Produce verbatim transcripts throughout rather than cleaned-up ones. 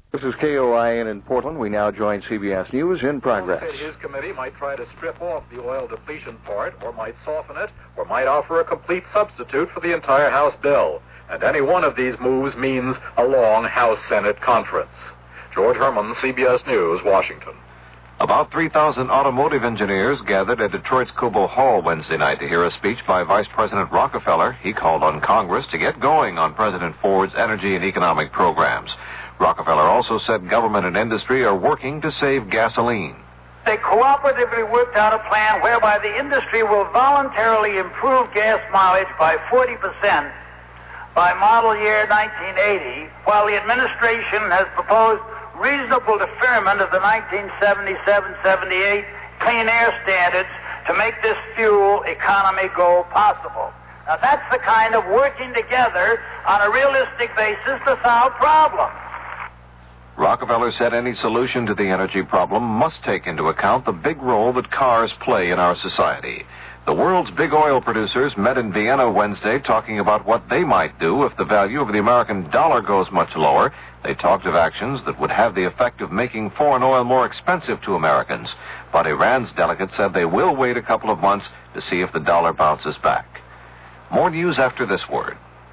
This is K O I N in Portland. We now join C B S News in progress. His committee might try to strip off the oil depletion part, or might soften it, or might offer a complete substitute for the entire House bill. And any one of these moves means a long House-Senate conference. George Herman, C B S News, Washington. About three thousand automotive engineers gathered at Detroit's Cobo Hall Wednesday night to hear a speech by Vice President Rockefeller. He called on Congress to get going on President Ford's energy and economic programs. Rockefeller also said government and industry are working to save gasoline. They cooperatively worked out a plan whereby the industry will voluntarily improve gas mileage by forty percent by model year nineteen eighty, while the administration has proposed reasonable deferment of the nineteen seventy-seven seventy-eight clean air standards to make this fuel economy goal possible. Now, that's the kind of working together on a realistic basis to solve problems. Rockefeller said any solution to the energy problem must take into account the big role that cars play in our society. The world's big oil producers met in Vienna Wednesday talking about what they might do if the value of the American dollar goes much lower. They talked of actions that would have the effect of making foreign oil more expensive to Americans. But Iran's delegates said they will wait a couple of months to see if the dollar bounces back. More news after this word.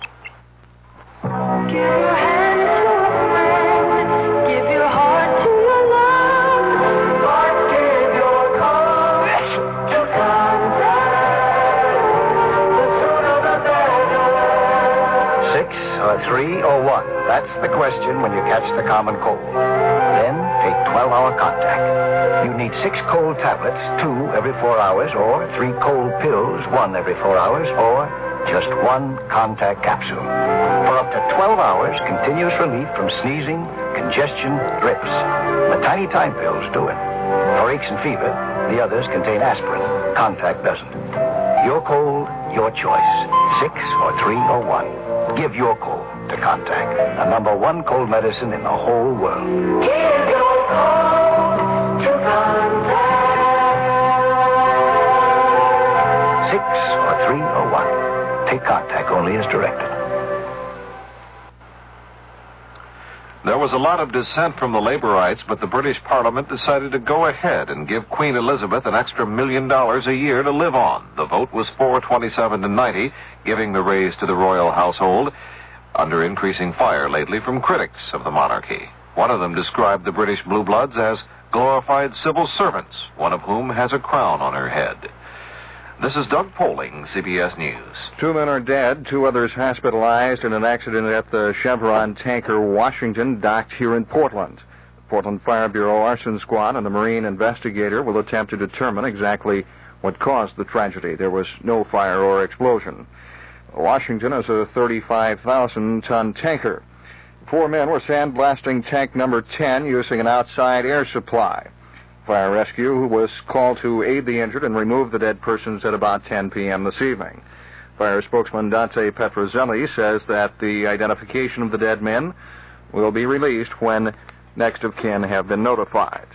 Three or one? That's the question when you catch the common cold. Then take twelve-hour contact. You need six cold tablets, two every four hours, or three cold pills, one every four hours, or just one contact capsule. For up to twelve hours, continuous relief from sneezing, congestion, drips. The tiny time pills do it. For aches and fever, the others contain aspirin. Contact doesn't. Your cold, your choice. Six or three or one. Give your cold to Contact, the number one cold medicine in the whole world. Give your cold to Contact. Six or three or one. Take Contact only as directed. There was a lot of dissent from the Laborites, but the British Parliament decided to go ahead and give Queen Elizabeth an extra million dollars a year to live on. The vote was four twenty-seven to ninety, giving the raise to the royal household, under increasing fire lately from critics of the monarchy. One of them described the British Blue Bloods as glorified civil servants, one of whom has a crown on her head. This is Doug Poling, C B S News. Two men are dead, two others hospitalized in an accident at the Chevron tanker Washington docked here in Portland. The Portland Fire Bureau Arson Squad and the Marine investigator will attempt to determine exactly what caused the tragedy. There was no fire or explosion. Washington is a thirty-five thousand ton tanker. Four men were sandblasting tank number ten using an outside air supply. Fire rescue was called to aid the injured and remove the dead persons at about ten p.m. this evening. Fire spokesman Dante Petrozelli says that the identification of the dead men will be released when next of kin have been notified.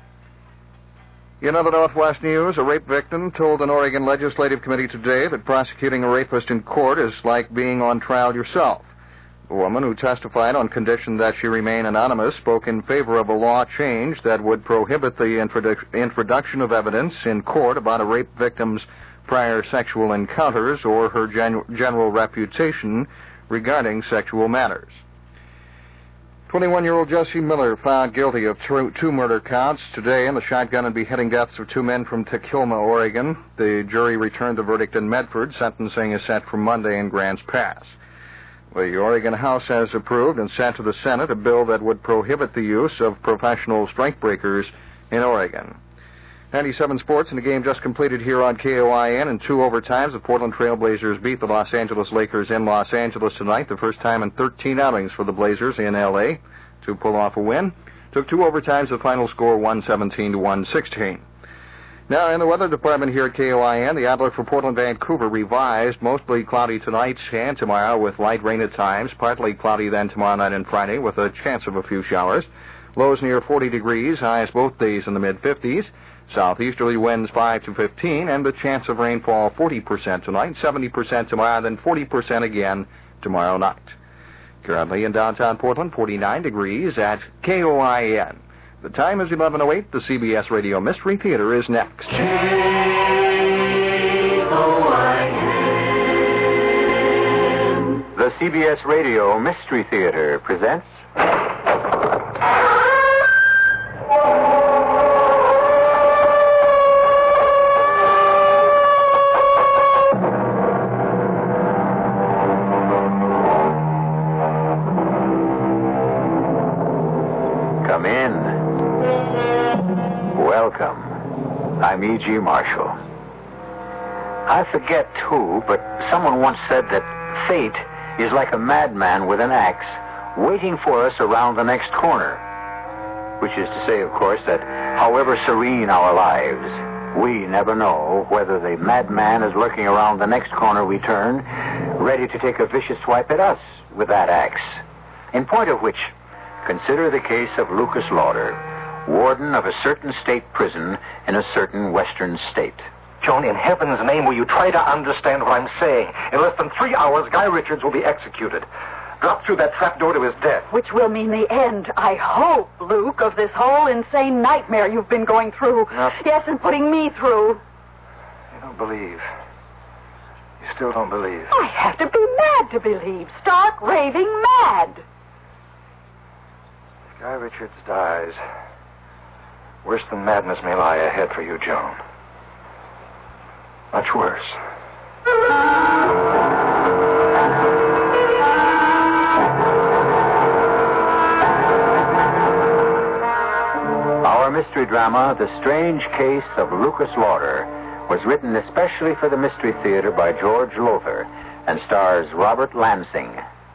In other Northwest news, a rape victim told an Oregon Legislative Committee today that prosecuting a rapist in court is like being on trial yourself. The woman, who testified on condition that she remain anonymous, spoke in favor of a law change that would prohibit the introdu- introduction of evidence in court about a rape victim's prior sexual encounters or her gen- general reputation regarding sexual matters. twenty-one-year-old Jesse Miller found guilty of two, two murder counts today in the shotgun and beheading deaths of two men from Tacoma, Oregon. The jury returned the verdict in Medford. Sentencing is set for Monday in Grants Pass. The Oregon House has approved and sent to the Senate a bill that would prohibit the use of professional strikebreakers in Oregon. ninety-seven Sports in a game just completed here on K O I N. In two overtimes, the Portland Trail Blazers beat the Los Angeles Lakers in Los Angeles tonight, the first time in thirteen outings for the Blazers in L A to pull off a win. Took two overtimes, the final score one seventeen to one sixteen. Now, in the weather department here at K O I N, the outlook for Portland, Vancouver revised. Mostly cloudy tonight and tomorrow with light rain at times. Partly cloudy then tomorrow night and Friday with a chance of a few showers. Lows near forty degrees, highs both days in the mid-fifties. Southeasterly winds five to fifteen, and the chance of rainfall forty percent tonight, seventy percent tomorrow, then forty percent again tomorrow night. Currently in downtown Portland, forty-nine degrees at K O I N. The time is eleven oh eight. The C B S Radio Mystery Theater is next. K O I N. The C B S Radio Mystery Theater presents... Come in. Welcome. I'm E G. Marshall. I forget who, but someone once said that fate is like a madman with an axe waiting for us around the next corner. Which is to say, of course, that however serene our lives, we never know whether the madman is lurking around the next corner we turn, ready to take a vicious swipe at us with that axe. In point of which, consider the case of Lucas Lauder, warden of a certain state prison in a certain western state. Joan, in heaven's name, will you try to understand what I'm saying? In less than three hours, Guy Richards will be executed. Dropped through that trapdoor to his death. Which will mean the end, I hope, Luke, of this whole insane nightmare you've been going through. No. Yes, and putting me through. You don't believe. You still don't believe. I have to be mad to believe. Stark, raving mad. If Guy Richards dies, worse than madness may lie ahead for you, Joan. Much worse. Our mystery drama, The Strange Case of Lucas Lauder, was written especially for the Mystery Theater by George Lothar and stars Robert Lansing.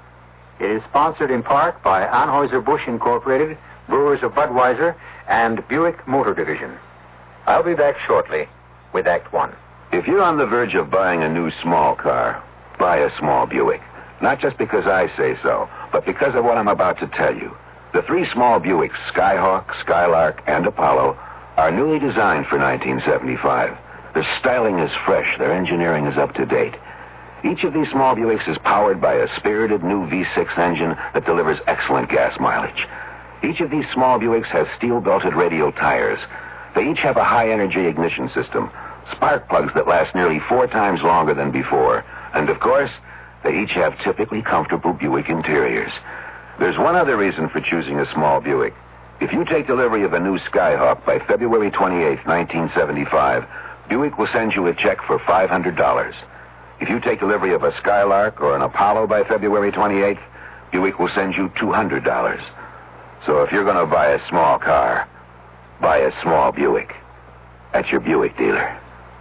It is sponsored in part by Anheuser-Busch Incorporated, Brewers of Budweiser, and Buick Motor Division. I'll be back shortly with Act One. If you're on the verge of buying a new small car, buy a small Buick. Not just because I say so, but because of what I'm about to tell you. The three small Buicks, Skyhawk, Skylark, and Apollo, are newly designed for nineteen seventy-five. Their styling is fresh. Their engineering is up to date. Each of these small Buicks is powered by a spirited new V six engine that delivers excellent gas mileage. Each of these small Buicks has steel-belted radial tires. They each have a high-energy ignition system, spark plugs that last nearly four times longer than before. And, of course, they each have typically comfortable Buick interiors. There's one other reason for choosing a small Buick. If you take delivery of a new Skyhawk by February twenty-eighth, nineteen seventy-five, Buick will send you a check for five hundred dollars. If you take delivery of a Skylark or an Apollo by February twenty-eighth, Buick will send you two hundred dollars. So if you're going to buy a small car, buy a small Buick at your Buick dealer.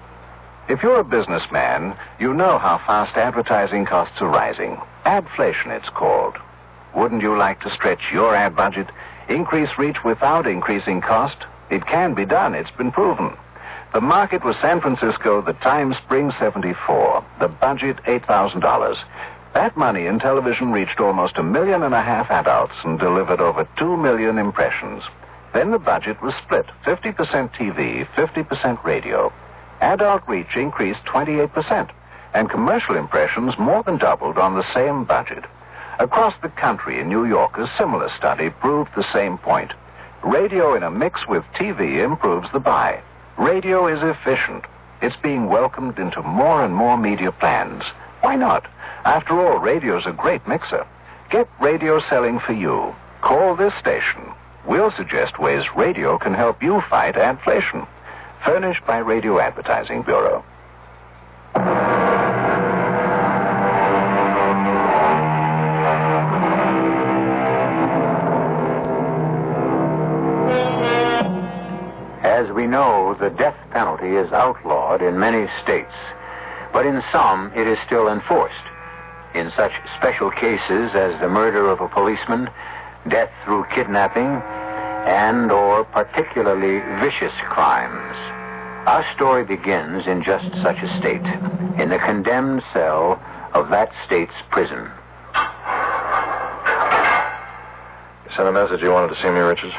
If you're a businessman, you know how fast advertising costs are rising. Adflation, it's called. Wouldn't you like to stretch your ad budget, increase reach without increasing cost? It can be done. It's been proven. The market was San Francisco, the time spring seventy-four. The budget, eight thousand dollars. That money in television reached almost a million and a half adults and delivered over two million impressions. Then the budget was split, fifty percent T V, fifty percent radio. Adult reach increased twenty-eight percent, and commercial impressions more than doubled on the same budget. Across the country in New York, a similar study proved the same point. Radio in a mix with T V improves the buy. Radio is efficient. It's being welcomed into more and more media plans. Why not? After all, radio's a great mixer. Get radio selling for you. Call this station. We'll suggest ways radio can help you fight adflation. Furnished by Radio Advertising Bureau. As we know, the death penalty is outlawed in many states, but in some it is still enforced. In such special cases as the murder of a policeman, death through kidnapping, and or particularly vicious crimes. Our story begins in just such a state, in the condemned cell of that state's prison. You sent a message you wanted to see me, Richards?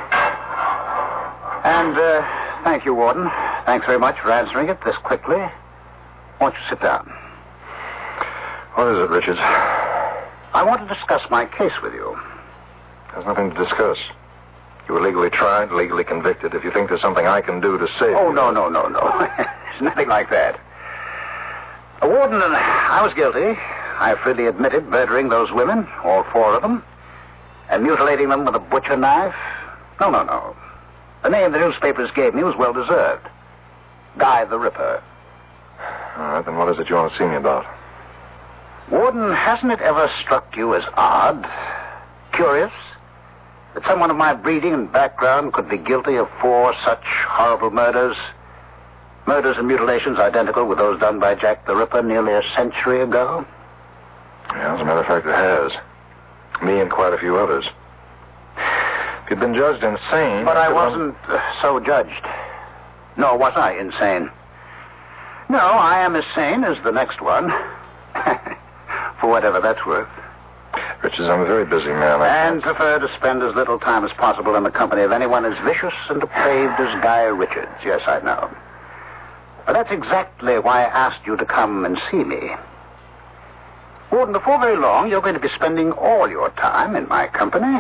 And, uh, thank you, Warden. Thanks very much for answering it this quickly. Won't you sit down? What is it, Richards? I want to discuss my case with you. There's nothing to discuss. You were legally tried, legally convicted. If you think there's something I can do to save Oh, you... no, no, no, no. There's nothing like that. Uh, Warden, uh, I was guilty. I freely admitted murdering those women, all four of them, and mutilating them with a butcher knife. No, no, no. The name the newspapers gave me was well-deserved. Guy the Ripper. All right, then what is it you want to see me about? Warden, hasn't it ever struck you as odd, curious, that someone of my breeding and background could be guilty of four such horrible murders? Murders and mutilations identical with those done by Jack the Ripper nearly a century ago? Yeah, as a matter of fact, it has. Me and quite a few others. If you'd been judged insane... But I wasn't uh, so judged. Nor was I insane. No, I am as sane as the next one. For whatever that's worth. Richards, I'm a very busy man. I and prefer to spend as little time as possible in the company of anyone as vicious and depraved as Guy Richards. Yes, I know. But that's exactly why I asked you to come and see me. Warden, before very long, you're going to be spending all your time in my company.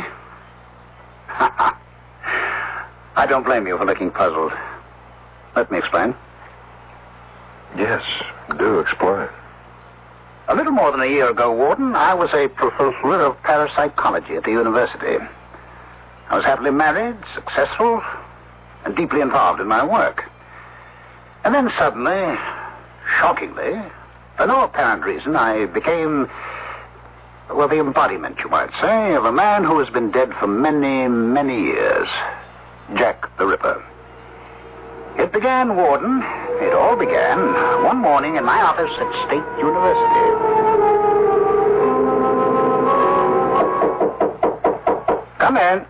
I don't blame you for looking puzzled. Let me explain. Yes, do explain. A little more than a year ago, Warden, I was a professor of parapsychology at the university. I was happily married, successful, and deeply involved in my work. And then suddenly, shockingly, for no apparent reason, I became, well, the embodiment, you might say, of a man who has been dead for many, many years. Jack the Ripper. It began, Warden, it all began one morning in my office at State University. Come in.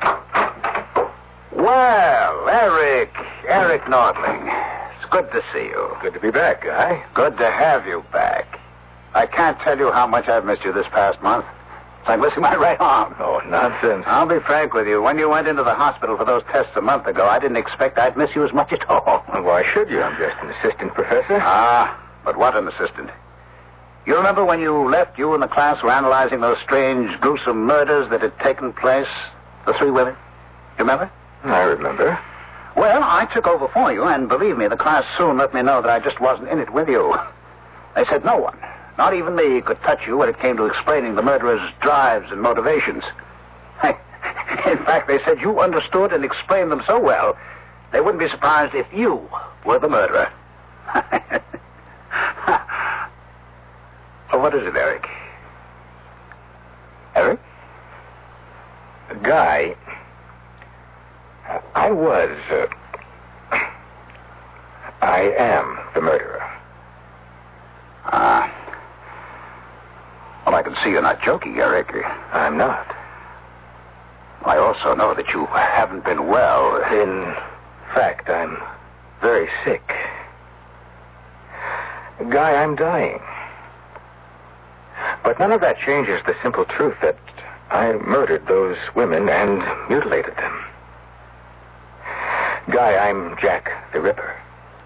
Well, Eric, Eric Nordling. It's good to see you. Good to be back, Guy. Good to have you back. I can't tell you how much I've missed you this past month. It's like missing my right arm. Oh, nonsense. I'll be frank with you. When you went into the hospital for those tests a month ago, I didn't expect I'd miss you as much at all. Well, why should you? I'm just an assistant professor. Ah, but what an assistant. You remember when you left, you and the class were analyzing those strange, gruesome murders that had taken place? The three women? You remember? I remember. Well, I took over for you, and believe me, the class soon let me know that I just wasn't in it with you. They said no one, not even me, could touch you when it came to explaining the murderer's drives and motivations. In fact, they said you understood and explained them so well, they wouldn't be surprised if you were the murderer. Oh, what is it, Eric? Eric? Guy, I was, uh, I am the murderer. Ah. Well, I can see you're not joking, Eric. I'm not. I also know that you haven't been well. In fact, I'm very sick. Guy, I'm dying. But none of that changes the simple truth that I murdered those women and mutilated them. Guy, I'm Jack the Ripper.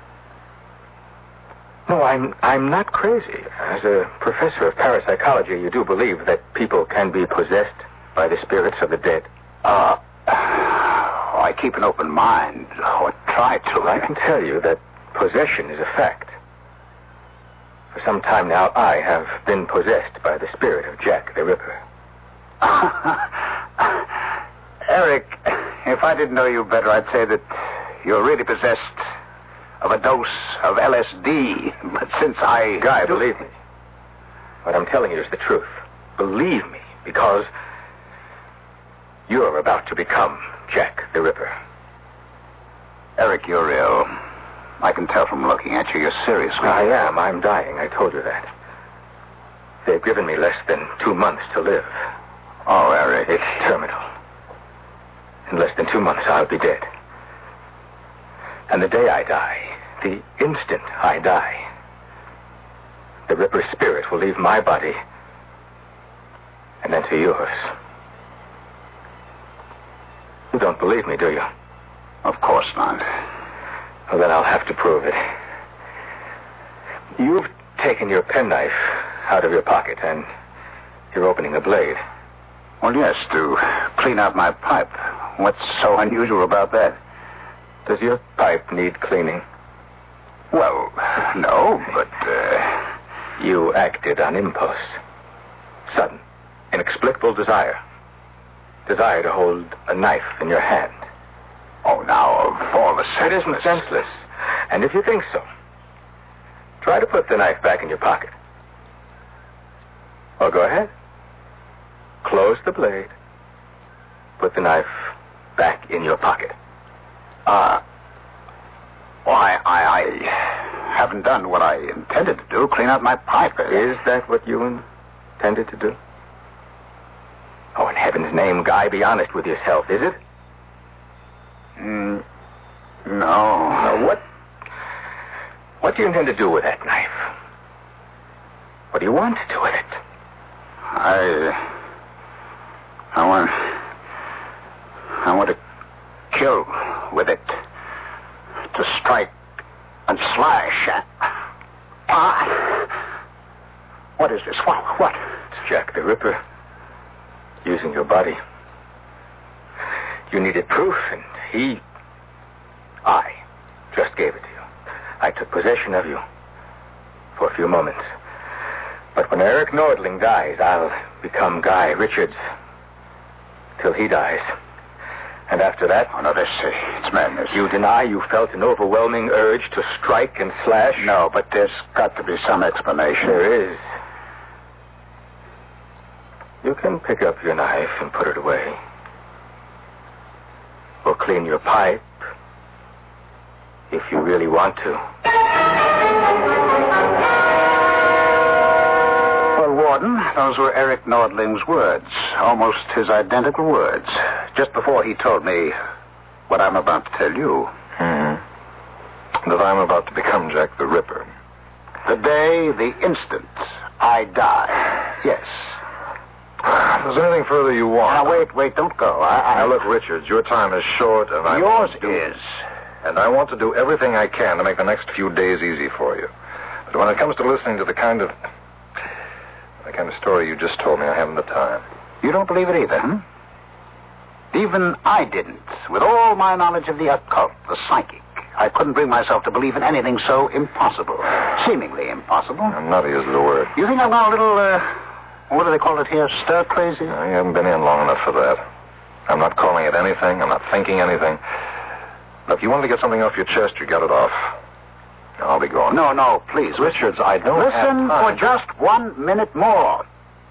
No, I'm I'm not crazy. As a professor of parapsychology, you do believe that people can be possessed by the spirits of the dead? Uh, I keep an open mind, or try to. I can tell you that possession is a fact. For some time now, I have been possessed by the spirit of Jack the Ripper. Eric, if I didn't know you better, I'd say that you're really possessed of a dose of L S D. But since I... Guy, do... believe me. What I'm telling you is the truth. Believe me, because you're about to become Jack the Ripper. Eric, you're ill. I can tell from looking at you, you're seriously... I am. I'm dying. I told you that. They've given me less than two months to live. Oh, Eric. It's terminal. In less than two months, I'll be dead. And the day I die, the instant I die, the Ripper's spirit will leave my body and enter yours. You don't believe me, do you? Of course not. Well, then I'll have to prove it. You've taken your penknife out of your pocket, and You're opening a blade. Well, yes, to clean out my pipe. What's so unusual about that? Does your pipe need cleaning? Well, no, but, uh... You acted on impulse. Sudden, inexplicable desire. Desire to hold a knife in your hand. Oh, now, of all the senseless... It isn't senseless. And if you think so, try to put the knife back in your pocket. Well, go ahead. Close the blade. Put the knife back in your pocket. Uh... Why, I, I haven't done what I intended to do, clean out my pipe. Is that what you intended to do? Oh, in heaven's name, Guy, be honest with yourself, is it? Mm, no. Now, what... What do you intend to do with that knife? What do you want to do with it? I... I want... I want to kill with it. To strike and slash. Ah. What is this? What? What? It's Jack the Ripper. Using your body. You needed proof, and he... I just gave it to you. I took possession of you for a few moments. But when Eric Nordling dies, I'll become Guy Richards. Till he dies. And after that... Oh, no, this, uh, it's madness. You deny you felt an overwhelming urge to strike and slash? No, but there's got to be some explanation. There is. You can pick up your knife and put it away. Or clean your pipe. If you really want to. Well, Warden, those were Eric Nordling's words. Almost his identical words. Just before he told me what I'm about to tell you. Hmm. That I'm about to become Jack the Ripper. The day, the instant, I die. Yes. If there's anything further you want... Now, wait, wait, don't go. I, I... Now, look, Richards, your time is short, and I... Yours do... is. And I want to do everything I can to make the next few days easy for you. But when it comes to listening to the kind of... the kind of story you just told me, I haven't the time. You don't believe it either, hmm? Even I didn't. With all my knowledge of the occult, the psychic, I couldn't bring myself to believe in anything so impossible. Seemingly impossible. Nutty is the word. You think I've gone a little, uh, what do they call it here, stir-crazy? No, you haven't been in long enough for that. I'm not calling it anything. I'm not thinking anything. But if you wanted to get something off your chest, you got it off. I'll be going. No, no, please. Richards, I don't Listen have time. for just one minute more.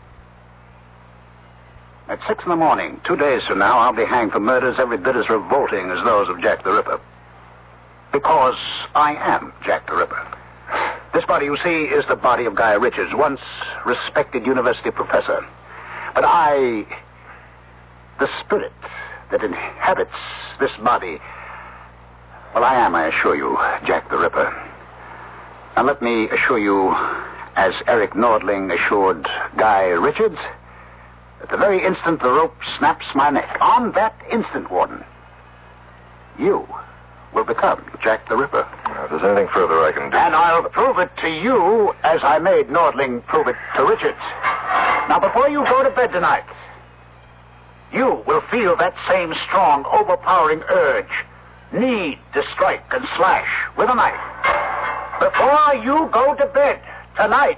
At six in the morning, two days from now, I'll be hanged for murders every bit as revolting as those of Jack the Ripper. Because I am Jack the Ripper. This body, you see, is the body of Guy Richards, once respected university professor. But I... the spirit that inhabits this body... Well, I am, I assure you, Jack the Ripper. And let me assure you, as Eric Nordling assured Guy Richards... at the very instant the rope snaps my neck, on that instant, Warden, you will become Jack the Ripper. Now, if there's anything further I can do... And I'll prove it to you as I made Nordling prove it to Richards. Now, before you go to bed tonight, you will feel that same strong, overpowering urge, need to strike and slash with a knife. Before you go to bed tonight...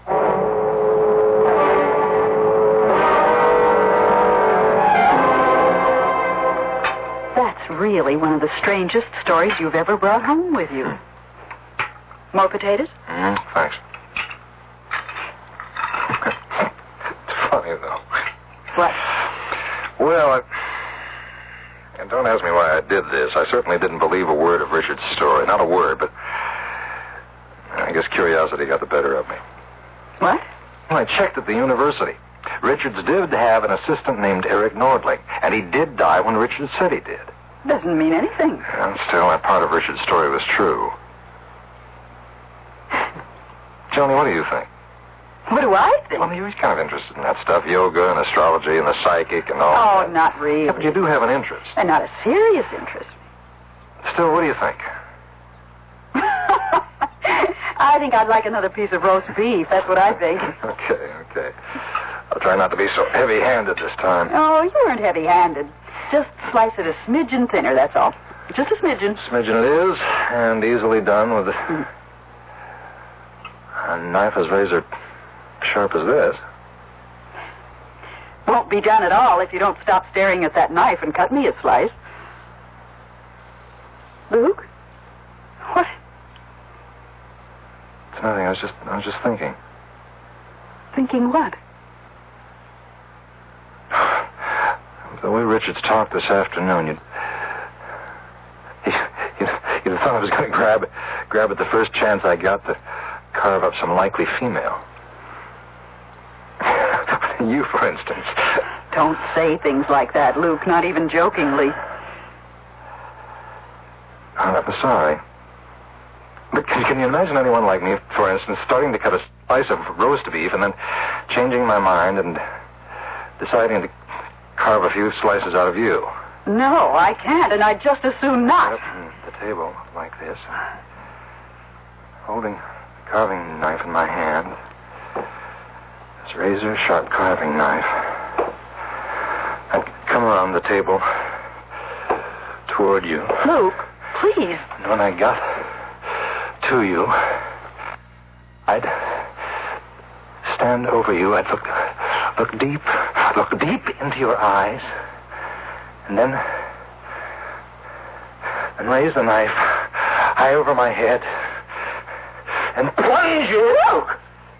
That's really one of the strangest stories you've ever brought home with you. More potatoes? Mm, thanks. It's funny, though. What? Well, I... and don't ask me why I did this. I certainly didn't believe a word of Richard's story. Not a word, but... I guess curiosity got the better of me. What? Well, I checked at the university. Richards did have an assistant named Eric Nordling, and he did die when Richards said he did. Doesn't mean anything. And still, that part of Richard's story was true. Joni, what do you think? What do I think? Well, you're kind of interested in that stuff, yoga and astrology and the psychic and all Oh, that. not really. Yeah, but you do have an interest. And not a serious interest. Still, what do you think? I think I'd like another piece of roast beef. That's what I think. Okay, okay. I'll try not to be so heavy-handed this time. Oh, you weren't heavy-handed. Just slice it a smidgen thinner, that's all. Just a smidgen. Smidgen it is, and easily done with Mm. a knife as razor sharp as this. Won't be done at all if you don't stop staring at that knife and cut me a slice. Luke? What? It's nothing. I was just, I was just thinking. Thinking what? The way Richards talked this afternoon, you'd, you'd, you'd have thought I was going to grab, grab at the first chance I got to carve up some likely female. You, for instance. Don't say things like that, Luke, not even jokingly. Oh, I'm sorry. But can, can you imagine anyone like me, for instance, starting to cut a slice of roast beef and then changing my mind and deciding to carve a few slices out of you? No, I can't, and I'd just as soon not. Up on the table like this, holding a carving knife in my hand, this razor-sharp carving knife. I'd come around the table toward you. Luke, please. And when I got to you, I'd stand over you. I'd look, look deep, look deep into your eyes, and then, and raise the knife high over my head and plunge you. Luke!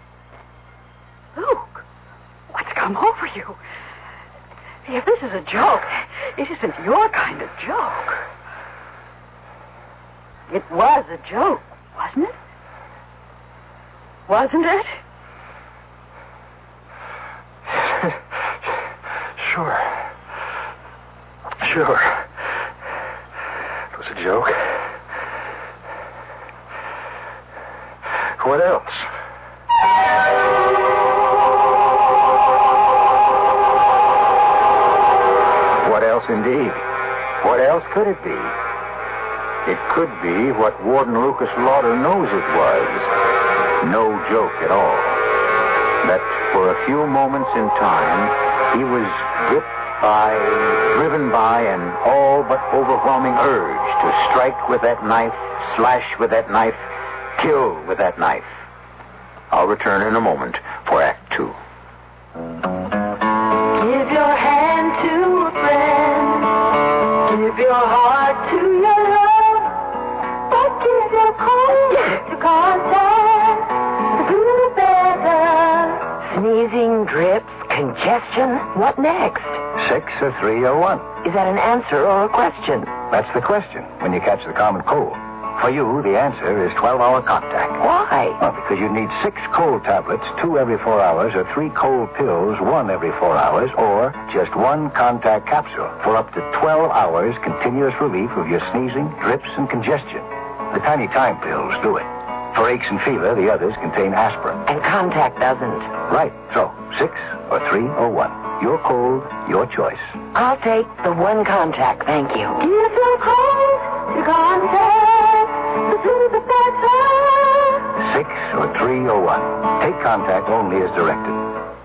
Luke, what's come over you? If this is a joke, it isn't your kind of joke. It was a joke, wasn't it? Wasn't it? Sure. Sure. It was a joke. What else? What else, indeed? What else could it be? It could be what Warden Lucas Lauder knows it was. No joke at all. That for a few moments in time, he was gripped by, driven by an all but overwhelming urge to strike with that knife, slash with that knife, kill with that knife. I'll return in a moment for Act Two. Give your hand to a friend. Give your heart to your love. But give your cold to contact. The sooner the better. Sneezing, drips, congestion. What next? Six or three or one. Is that an answer or a question? That's the question when you catch the common cold. For you, the answer is twelve-hour contact. Why? Well, because you need six cold tablets, two every four hours, or three cold pills, one every four hours, or just one contact capsule for up to twelve hours continuous relief of your sneezing, drips, and congestion. The tiny time pills do it. For aches and fever, the others contain aspirin. And contact doesn't. Right. So, six or three or one. Your cold, your choice. I'll take the one contact, thank you. Give your cold to contact. The sooner the better. Six or three or one. Take contact only as directed.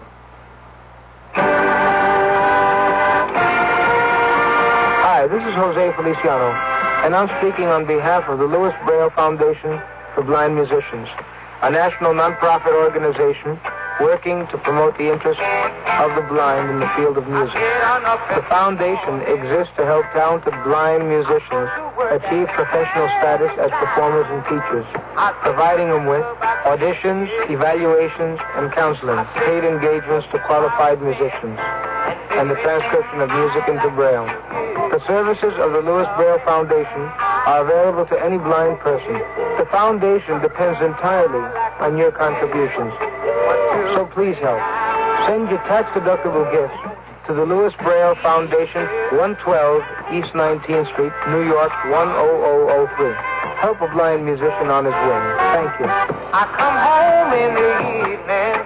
Hi, this is Jose Feliciano, and I'm speaking on behalf of the Louis Braille Foundation for Blind Musicians, a national nonprofit organization working to promote the interests of the blind in the field of music. The foundation exists to help talented blind musicians achieve professional status as performers and teachers, providing them with auditions, evaluations, and counseling, paid engagements to qualified musicians, and the transcription of music into Braille. The services of the Louis Braille Foundation are available to any blind person. The foundation depends entirely on your contributions. So please help. Send your tax-deductible gifts to the Louis Braille Foundation, one twelve East nineteenth Street, New York, one oh oh oh three. Help a blind musician on his way. Thank you. I come home in the evening.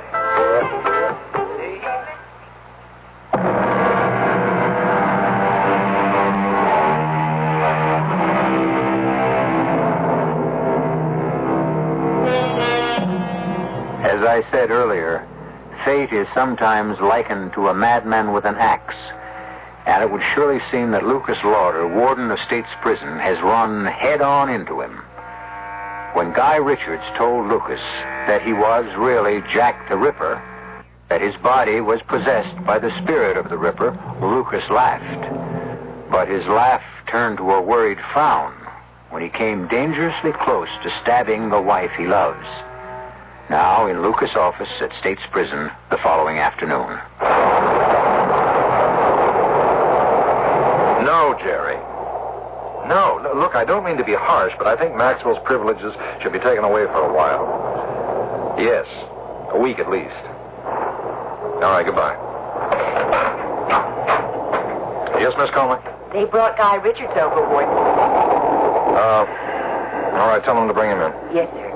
As I said earlier, fate is sometimes likened to a madman with an axe. And it would surely seem that Lucas Lauder, warden of State's Prison, has run head-on into him. When Guy Richards told Lucas that he was really Jack the Ripper, that his body was possessed by the spirit of the Ripper, Lucas laughed. But his laugh turned to a worried frown when he came dangerously close to stabbing the wife he loves. Now in Lucas' office at State's Prison the following afternoon. No, Jerry. No, no, look, I don't mean to be harsh, but I think Maxwell's privileges should be taken away for a while. Yes, a week at least. All right, goodbye. Yes, Miss Conley? They brought Guy Richards over, Warden. Uh, all right, tell him to bring him in. Yes, sir.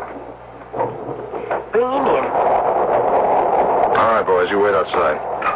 Bring him in. All right, boys, you wait outside.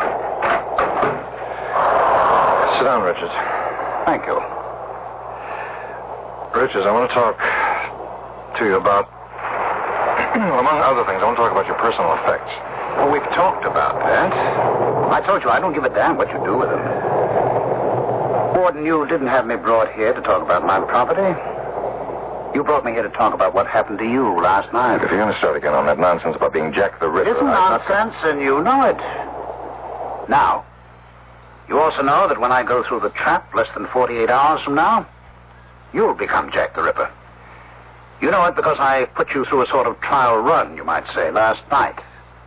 Sit down, Richards. Thank you. Richards, I want to talk to you about, among other things, I want to talk about your personal effects. Well, we've talked about that. I told you I don't give a damn what you do with them. Warden, you didn't have me brought here to talk about my property. You brought me here to talk about what happened to you last night. If you're going to start again on that nonsense about being Jack the Ripper... It isn't I'm nonsense, not... and you know it. Now, you also know that when I go through the trap less than forty-eight hours from now, you'll become Jack the Ripper. You know it because I put you through a sort of trial run, you might say, last night.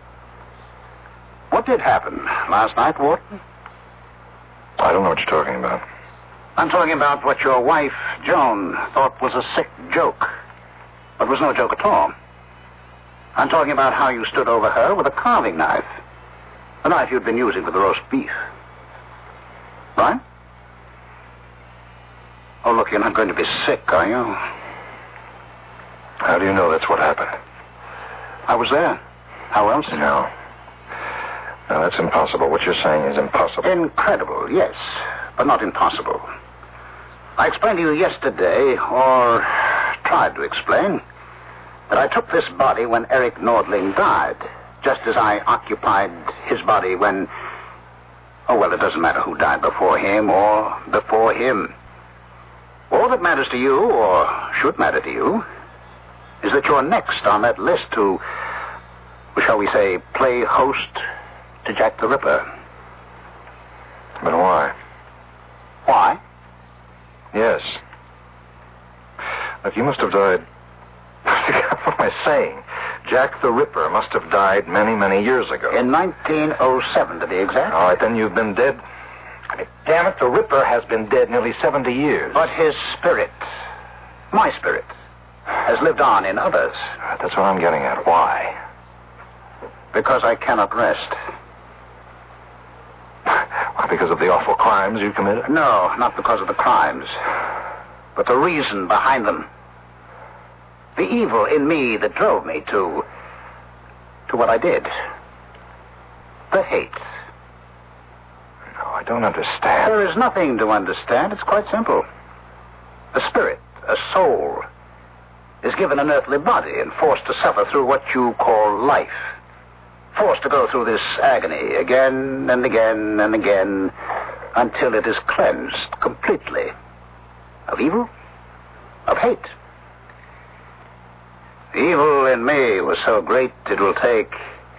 What did happen last night, Warden? I don't know what you're talking about. I'm talking about what your wife, Joan, thought was a sick joke, but was no joke at all. I'm talking about how you stood over her with a carving knife, the knife you'd been using for the roast beef. Right? Oh, look, you're not going to be sick, are you? How do you know that's what happened? I was there. How else? No. No, that's impossible. What you're saying is impossible. Incredible, yes, but not impossible. I explained to you yesterday, or tried to explain, that I took this body when Eric Nordling died, just as I occupied his body when... Oh, well, it doesn't matter who died before him or before him. All that matters to you, or should matter to you, is that you're next on that list to, shall we say, play host to Jack the Ripper. But why? Why? Yes. Look, you must have died... What am I saying? Jack the Ripper must have died many, many years ago. In nineteen oh seven, to be exact. All right, then you've been dead. I mean, damn it, the Ripper has been dead nearly seventy years. But his spirit, my spirit, has lived on in others. That's what I'm getting at. Why? Because I cannot rest. Why, because of the awful crimes you committed? No, not because of the crimes, but the reason behind them. The evil in me that drove me to... to what I did. The hate. No, I don't understand. There is nothing to understand. It's quite simple. A spirit, a soul, is given an earthly body and forced to suffer through what you call life. Forced to go through this agony again and again and again until it is cleansed completely of evil, of hate. The evil in me was so great it will take,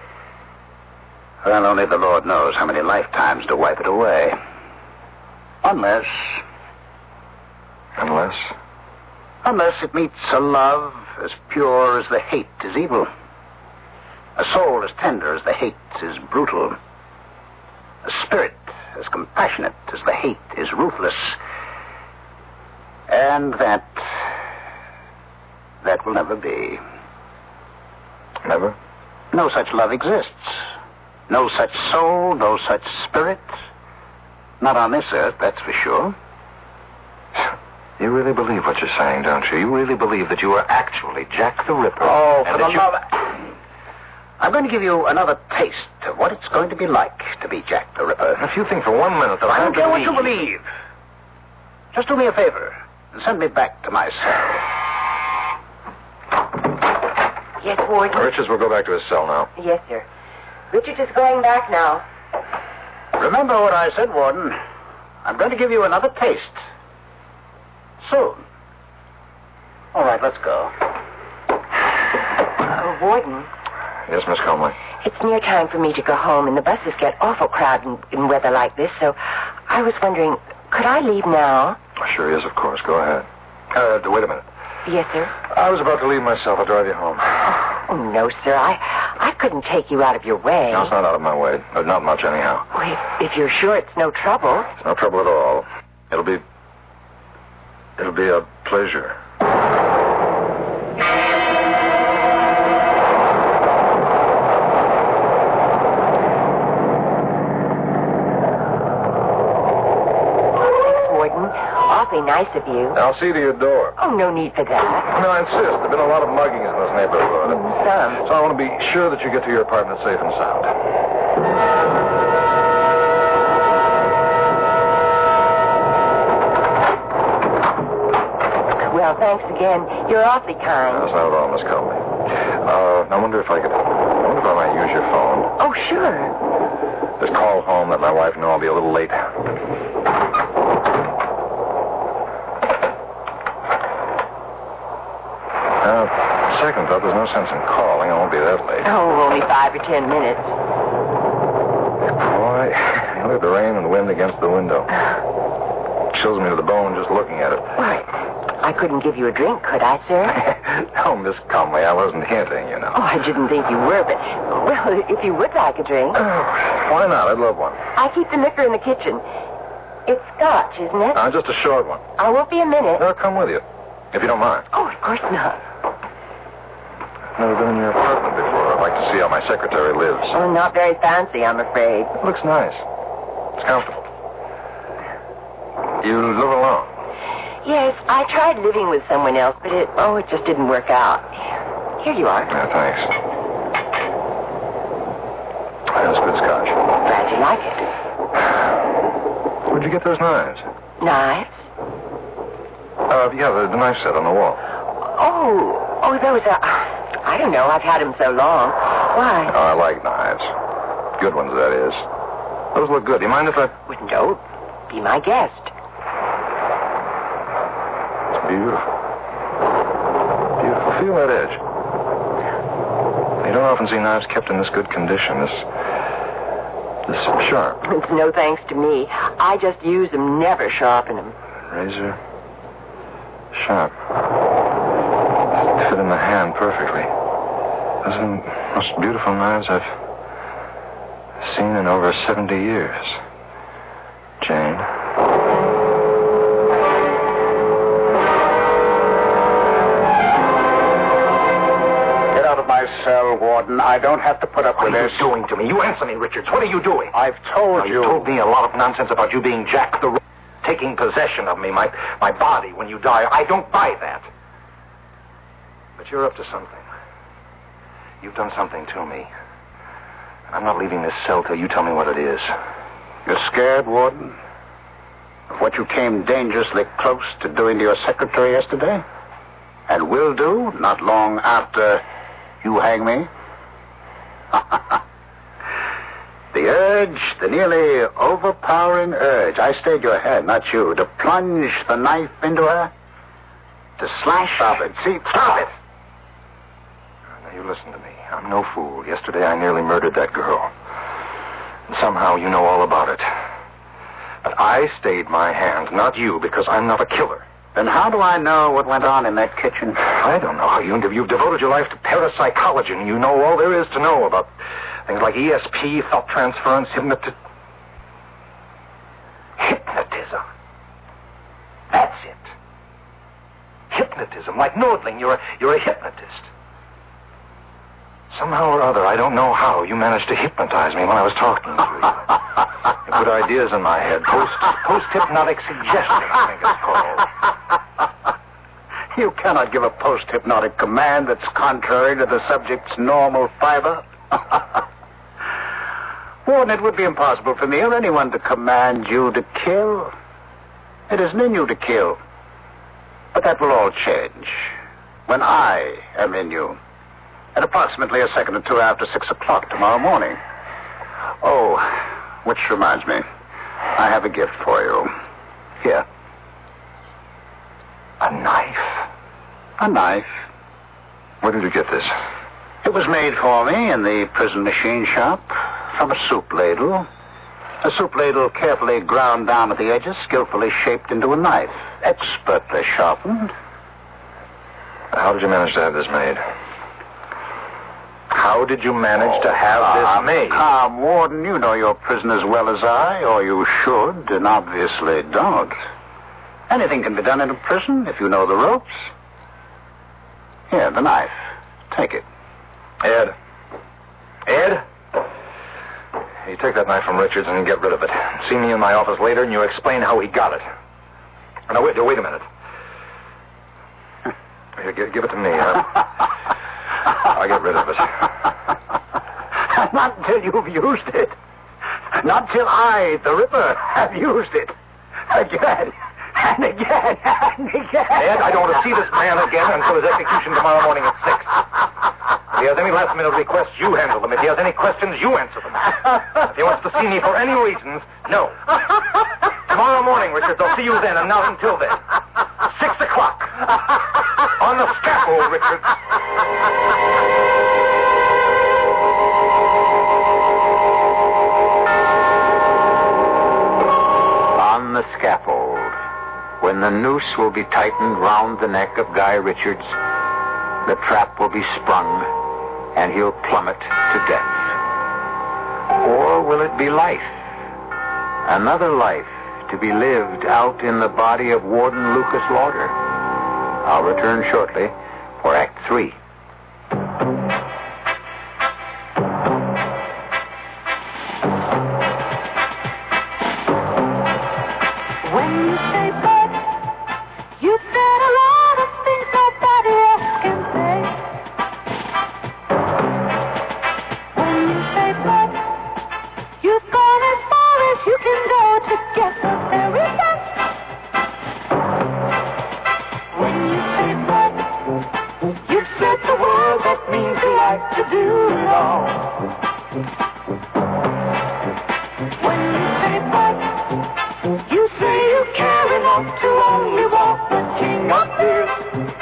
well, only the Lord knows how many lifetimes to wipe it away. Unless... Unless? Unless it meets a love as pure as the hate is evil. A soul as tender as the hate is brutal. A spirit as compassionate as the hate is ruthless. And that... that will never be. Never? No such love exists. No such soul, no such spirit. Not on this earth, that's for sure. You really believe what you're saying, don't you? You really believe that you are actually Jack the Ripper? Oh, for and the that you... love... I'm going to give you another taste of what it's going to be like to be Jack the Ripper. If you think for one minute that I I don't care what you believe. Just do me a favor and send me back to my cell. Yes, Warden? Richards will go back to his cell now. Yes, sir. Richard is going back now. Remember what I said, Warden. I'm going to give you another taste. Soon. All right, let's go. Uh, Warden. Yes, Miss Conway. It's near time for me to go home, and the buses get awful crowded in, in weather like this, so I was wondering, could I leave now? Sure, yes, of course. Go ahead. Uh, wait a minute. Yes, sir? I was about to leave myself. I'll drive you home. Oh, no, sir. I I couldn't take you out of your way. No, it's not out of my way. Uh, not much, anyhow. Oh, if, if you're sure it's no trouble. It's no trouble at all. It'll be... It'll be a pleasure. Awfully nice of you. I'll see to your door. Oh, no need for that. No, I insist. There have been a lot of muggings in this neighborhood. Mm, some. So I want to be sure that you get to your apartment safe and sound. Well, thanks again. You're awfully kind. No, that's not at all, Miss Conway. Uh, I wonder if I could... I wonder if I might use your phone. Oh, sure. Just call home, let my wife know I'll be a little late. Now, second thought, there's no sense in calling. I won't be that late. Oh, only five or ten minutes. Boy, look at the rain and wind against the window. Chills me to the bone just looking at it. Why, I couldn't give you a drink, could I, sir? No, Miss Conway, I wasn't hinting, you know. Oh, I didn't think you were, but, well, if you would like a drink. Oh, why not? I'd love one. I keep the liquor in the kitchen. It's scotch, isn't it? Uh, just a short one. I won't be a minute. I'll come with you, if you don't mind. Oh, of course not. Never been in your apartment before. I'd like to see how my secretary lives. Oh, not very fancy, I'm afraid. It looks nice. It's comfortable. You live alone? Yes, I tried living with someone else, but it, oh, it just didn't work out. Here you are. Yeah, thanks. That's good scotch. Glad you like it. Where'd you get those knives? Knives? Uh, yeah, the, the knife set on the wall. Oh, oh, those are... I don't know. I've had them so long. Why? Oh, I like knives. Good ones, that is. Those look good. Do you mind if I... Well, no. Be my guest. It's beautiful. Beautiful. Feel that edge. You don't often see knives kept in this good condition. This... This sharp. It's no thanks to me. I just use them, never sharpen them. Razor. Sharp. Fit in the hand perfectly. Those are the most beautiful knives I've seen in over seventy years. Jane. Get out of my cell, Warden. I don't have to put up with this. What are you doing to me? You answer me, Richards. What are you doing? I've told now, you. You told me a lot of nonsense about you being Jack the R- taking possession of me, my, my body, when you die. I don't buy that. But you're up to something. You've done something to me. And I'm not leaving this cell till you tell me what it is. You're scared, Warden? Of what you came dangerously close to doing to your secretary yesterday? And will do not long after you hang me? The urge, the nearly overpowering urge. I stayed your head, not you. To plunge the knife into her? To slash... Stop it. See, stop it! Now, you listen to me. I'm no fool. Yesterday I nearly murdered that girl. And somehow you know all about it. But I stayed my hand, not you, because I'm not a killer. Then how do I know what went on in that kitchen? I don't know how you... You've devoted your life to parapsychology, and you know all there is to know about things like E S P, thought transference, hypnoti- hypnotism. That's it. Hypnotism. Like Nordling, you're a, you're a hypnotist. Somehow or other, I don't know how, you managed to hypnotize me when I was talking to you. You put ideas in my head. Post, post-hypnotic suggestion, I think it's called. You cannot give a post-hypnotic command that's contrary to the subject's normal fiber. Warden, it would be impossible for me or anyone to command you to kill. It isn't in you to kill. But that will all change when I am in you. At approximately a second or two after six o'clock tomorrow morning. Oh, which reminds me, I have a gift for you. Here. A knife? A knife. Where did you get this? It was made for me in the prison machine shop from a soup ladle. A soup ladle carefully ground down at the edges, skillfully shaped into a knife, expertly sharpened. How did you manage to have this made? How did you manage oh, to have calm, this made? Calm, Warden. You know your prison as well as I, or you should, and obviously don't. Anything can be done in a prison if you know the ropes. Here, the knife. Take it. Ed. Ed? You take that knife from Richards and get rid of it. See me in my office later and you explain how he got it. Now, wait, wait a minute. Here, give, give it to me. Huh? I'll get rid of it. Not until you've used it. Not till I, the Ripper, have used it. Again, and again, and again. Ed, I don't want to see this man again until his execution tomorrow morning at six. If he has any last-minute requests, you handle them. If he has any questions, you answer them. If he wants to see me for any reasons, no. Tomorrow morning, Richards, I'll see you then, and not until then. Six o'clock. On the scaffold, Richards. On the scaffold, when the noose will be tightened round the neck of Guy Richards, the trap will be sprung, and he'll plummet to death. Or will it be life? Another life to be lived out in the body of Warden Lucas Lauder. I'll return shortly for Act Three. When you say but, you said a lot of things nobody else can say. When you say but, you've gone as far as you can go to get the very best. When you say but, you've said the word that means you like to do wrong. When you say but, you say you care enough to only walk the king of fears.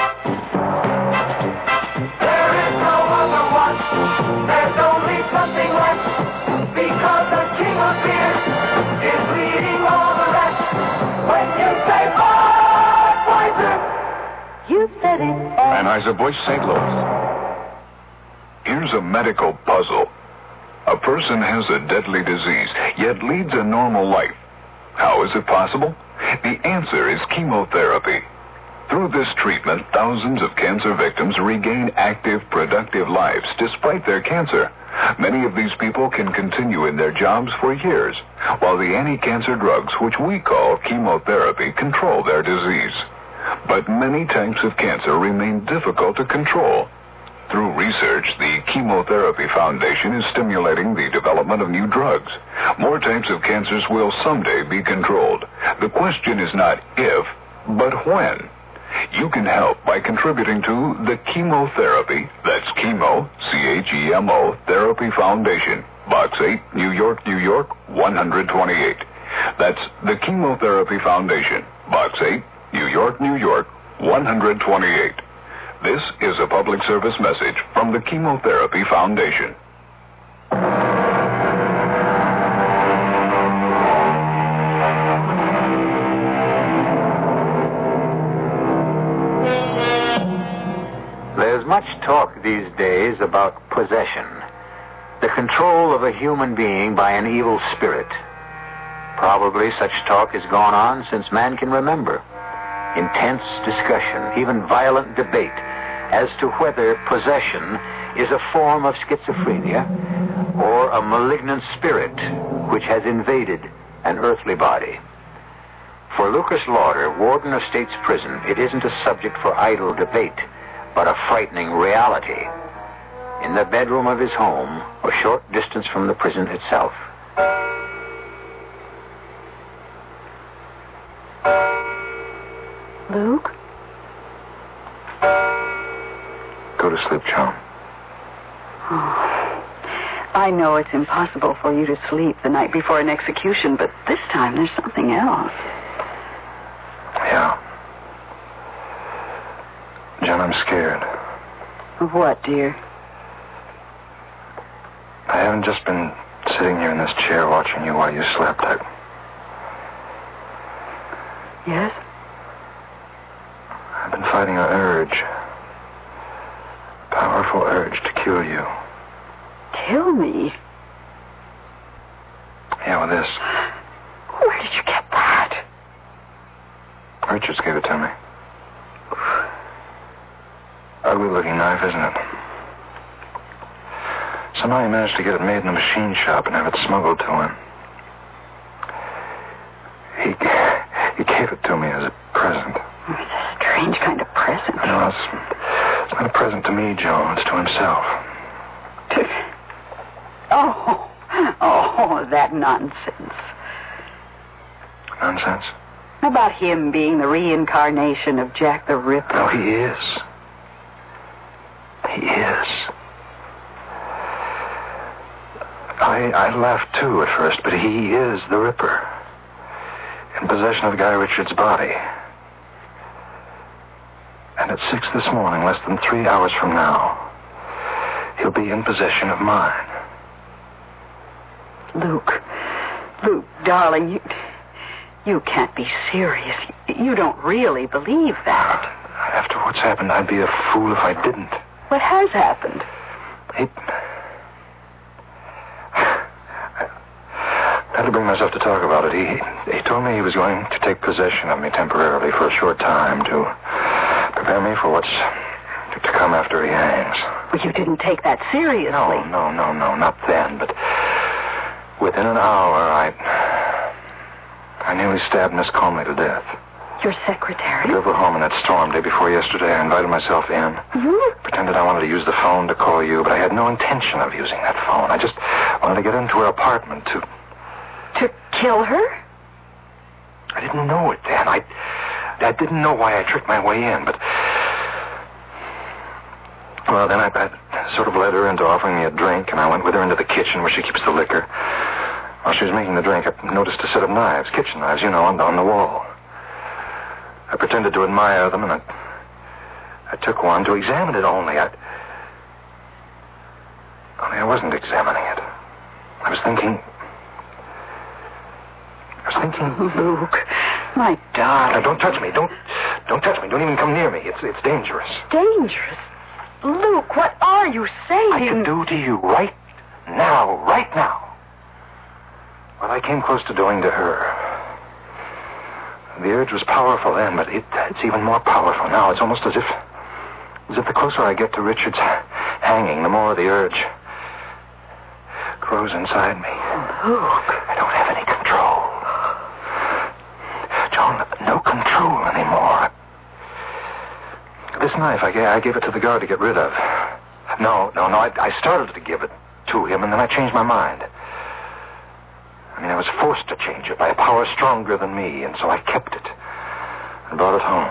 There is no other one. There's only something left. Because the king of fears is leading all the rest. When you say Budweiser, you said it. Anheuser-Busch, Saint Louis. Here's a medical puzzle. A person has a deadly disease, yet leads a normal life. How is it possible? The answer is chemotherapy. Through this treatment, thousands of cancer victims regain active, productive lives despite their cancer. Many of these people can continue in their jobs for years, while the anti-cancer drugs, which we call chemotherapy, control their disease. But many types of cancer remain difficult to control. Through research, the Chemotherapy Foundation is stimulating the development of new drugs. More types of cancers will someday be controlled. The question is not if, but when. You can help by contributing to the Chemotherapy, that's chemo, C H E M O, Therapy Foundation, Box eight, New York, New York, one twenty-eight. That's the Chemotherapy Foundation, Box eight, New York, New York, one twenty-eight. This is a public service message from the Chemotherapy Foundation. There's much talk these days about possession, the control of a human being by an evil spirit. Probably such talk has gone on since man can remember. Intense discussion, even violent debate as to whether possession is a form of schizophrenia or a malignant spirit which has invaded an earthly body. For Lucas Lauder, warden of State's Prison, it isn't a subject for idle debate, but a frightening reality. In the bedroom of his home, a short distance from the prison itself. Luke? Go to sleep, Joan. Oh. I know it's impossible for you to sleep the night before an execution, but this time there's something else. Yeah. Jen, I'm scared. Of what, dear? I haven't just been sitting here in this chair watching you while you slept. I... Yes? I've been fighting an urge. A powerful urge to kill you. Kill me? Yeah, with this. Where did you get that? Richards gave it to me. Ugly looking knife, isn't it? Somehow he managed to get it made in a machine shop and have it smuggled to him. He he gave it to me as a present. It's a strange kind of present. No, it's, it's not a present to me, Joe. It's to himself. Oh, oh, that nonsense. Nonsense? About him being the reincarnation of Jack the Ripper. No, he is. He is. I, I laughed too at first, but he is the Ripper. In possession of Guy Richards' body. And at six this morning, less than three hours from now, he'll be in possession of mine. Luke. Luke, darling, you, you can't be serious. You don't really believe that. After what's happened, I'd be a fool if I didn't. What has happened? He... I had to bring myself to talk about it. He, he told me he was going to take possession of me temporarily for a short time to prepare me for what's to come after he hangs. Well, you didn't take that seriously. No, no, no, no, not then, but within an hour, I... I nearly stabbed Miss Comley to death. Your secretary? I drove her home in that storm day before yesterday. I invited myself in. You? Pretended I wanted to use the phone to call you, but I had no intention of using that phone. I just wanted to get into her apartment to... To kill her? I didn't know it then. I, I didn't know why I tricked my way in, but... Well, then I, I sort of led her into offering me a drink, and I went with her into the kitchen where she keeps the liquor. While she was making the drink, I noticed a set of knives, kitchen knives, you know, on, on the wall. I pretended to admire them, and I, I took one to examine it only. I, only I wasn't examining it. I was thinking... I was thinking... Luke, my darling. Now, don't touch me. Don't don't touch me. Don't even come near me. It's it's dangerous. Dangerous? Luke, what are you saying? I can do to you right now, right now, what I came close to doing to her. The urge was powerful then, but it, it's even more powerful now. It's almost as if... As if the closer I get to Richard's hanging, the more the urge grows inside me. Luke. I don't have any control. Joan, no control anymore. This knife, I gave, I gave it to the guard to get rid of. No, no, no, I, I started to give it to him, and then I changed my mind. I mean, I was forced to change it by a power stronger than me, and so I kept it and brought it home.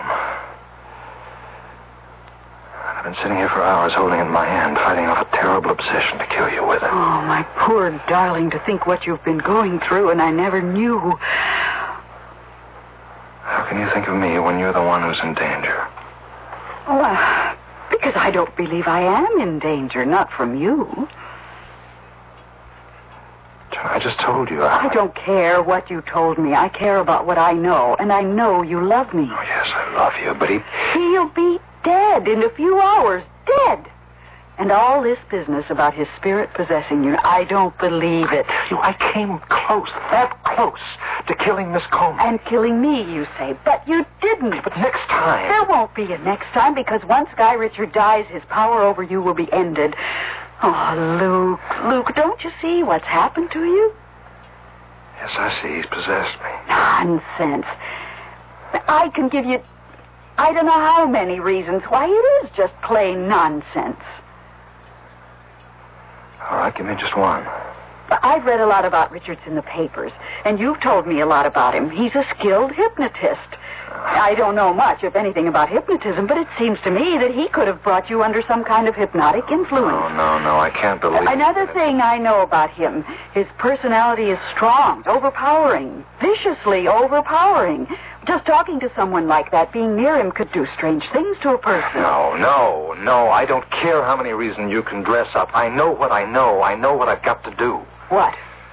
I've been sitting here for hours holding it in my hand, fighting off a terrible obsession to kill you with it. Oh, my poor darling, to think what you've been going through, and I never knew. How can you think of me when you're the one who's in danger? Well, because I don't believe I am in danger, not from you. I just told you. I... I don't care what you told me. I care about what I know, and I know you love me. Oh, yes, I love you, but he... He'll be dead in a few hours. Dead. And all this business about his spirit possessing you, I don't believe it. I, you, I came close, that close, to killing Miss Coleman. And killing me, you say. But you didn't. But next time... There won't be a next time, because once Guy Richard dies, his power over you will be ended. Oh, Luke, Luke, don't you see what's happened to you? Yes, I see. He's possessed me. Nonsense. I can give you... I don't know how many reasons why it is just plain nonsense. All right, give me just one. I've read a lot about Richards in the papers, and you've told me a lot about him. He's a skilled hypnotist. I don't know much, if anything, about hypnotism, but it seems to me that he could have brought you under some kind of hypnotic influence. Oh, no, no, I can't believe Another it. thing I know about him, his personality is strong, overpowering, viciously overpowering. Just talking to someone like that, being near him, could do strange things to a person. No, no, no. I don't care how many reasons you can dress up. I know what I know. I know what I've got to do. What?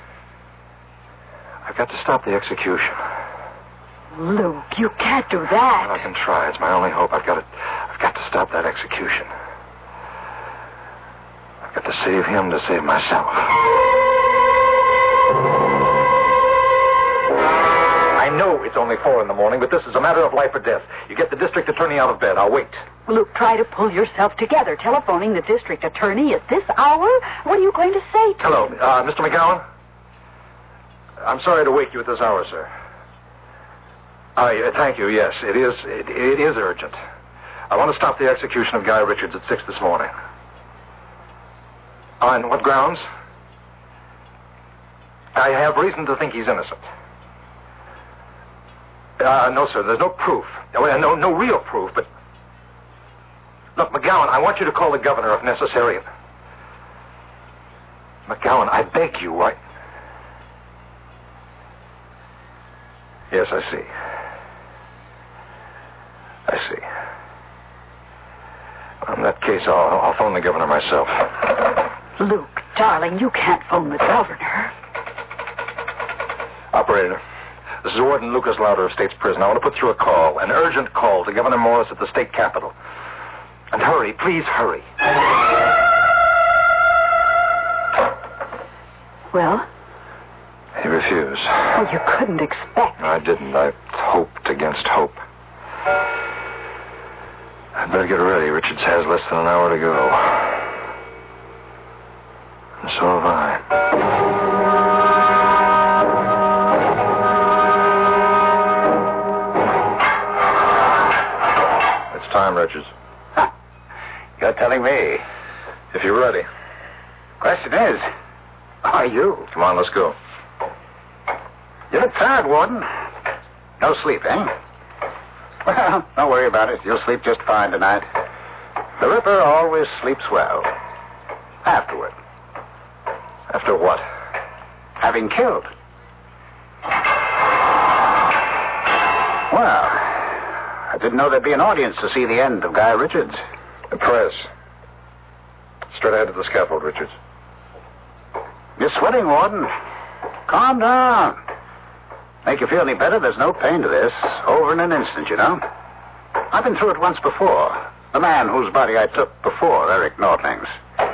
I've got to stop the execution. Luke, you can't do that. I can try. It's my only hope. I've got to, I've got to stop that execution. I've got to save him to save myself. I know it's only four in the morning, but this is a matter of life or death. You get the district attorney out of bed. I'll wait. Luke, try to pull yourself together. Telephoning the district attorney at this hour? What are you going to say to Hello, him? uh, Mister McGowan? I'm sorry to wake you at this hour, sir. Uh, yeah, thank you, yes. It is, it, it is urgent. I want to stop the execution of Guy Richards at six this morning. On what grounds? I have reason to think he's innocent. Uh, no, sir, there's no proof. No, no, no real proof, but... Look, McGowan, I want you to call the governor if necessary. McGowan, I beg you, I... Yes, I see. I see. Well, in that case, I'll, I'll phone the governor myself. Luke, darling, you can't phone the governor. Operator, this is Warden Lucas Louder of State's Prison. I want to put through a call, an urgent call to Governor Morris at the state capitol. And hurry, please hurry. Well? He refused. Oh, you couldn't expect. I didn't. I hoped against hope. I'd better get ready. Richards has less than an hour to go. And so have I. It's time, Richards. Huh. You're telling me. If you're ready. Question is, are you? Come on, let's go. You look tired, Warden. No sleep, eh? Well, don't worry about it. You'll sleep just fine tonight. The Ripper always sleeps well. Afterward. After what? Having killed. Well, I didn't know there'd be an audience to see the end of Guy Richards. The press. Straight ahead to the scaffold, Richards. You're sweating, Warden. Calm down. Make you feel any better, there's no pain to this. Over in an instant, you know. I've been through it once before. The man whose body I took before Eric Nortling's.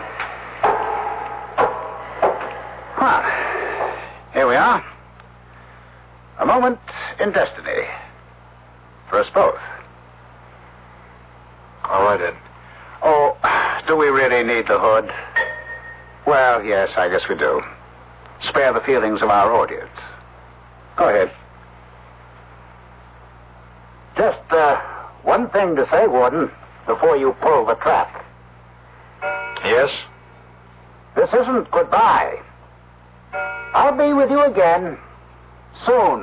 Well, here we are. A moment in destiny. For us both. All right, Ed. Oh, do we really need the hood? Well, yes, I guess we do. Spare the feelings of our audience. Go ahead. Just uh, one thing to say, Warden, before you pull the trap. Yes? This isn't goodbye. I'll be with you again soon.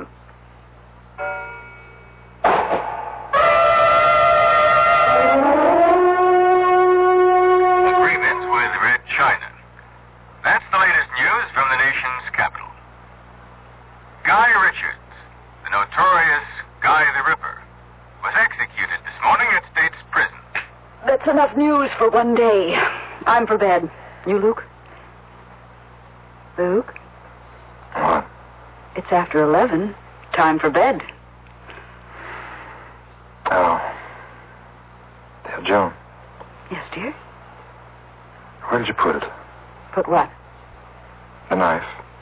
Agreement with Red China. That's the latest news from the nation's capital. Guy Richards, the notorious Guy the Ripper, was executed this morning at State's Prison. That's enough news for one day. I'm for bed. You, Luke? Luke? What? It's after eleven. Time for bed. Oh. Dear Joan. Yes, dear? Where did you put it? Put what? The knife.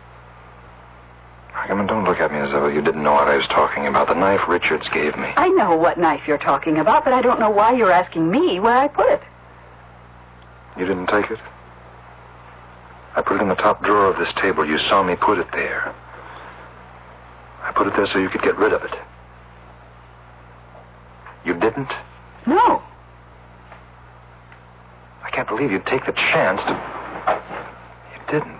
I mean, don't look at me as though you didn't know what I was talking about. The knife Richards gave me. I know what knife you're talking about, but I don't know why you're asking me where I put it. You didn't take it? I put it in the top drawer of this table. You saw me put it there. I put it there so you could get rid of it. You didn't? No. I can't believe you'd take the chance to... You didn't.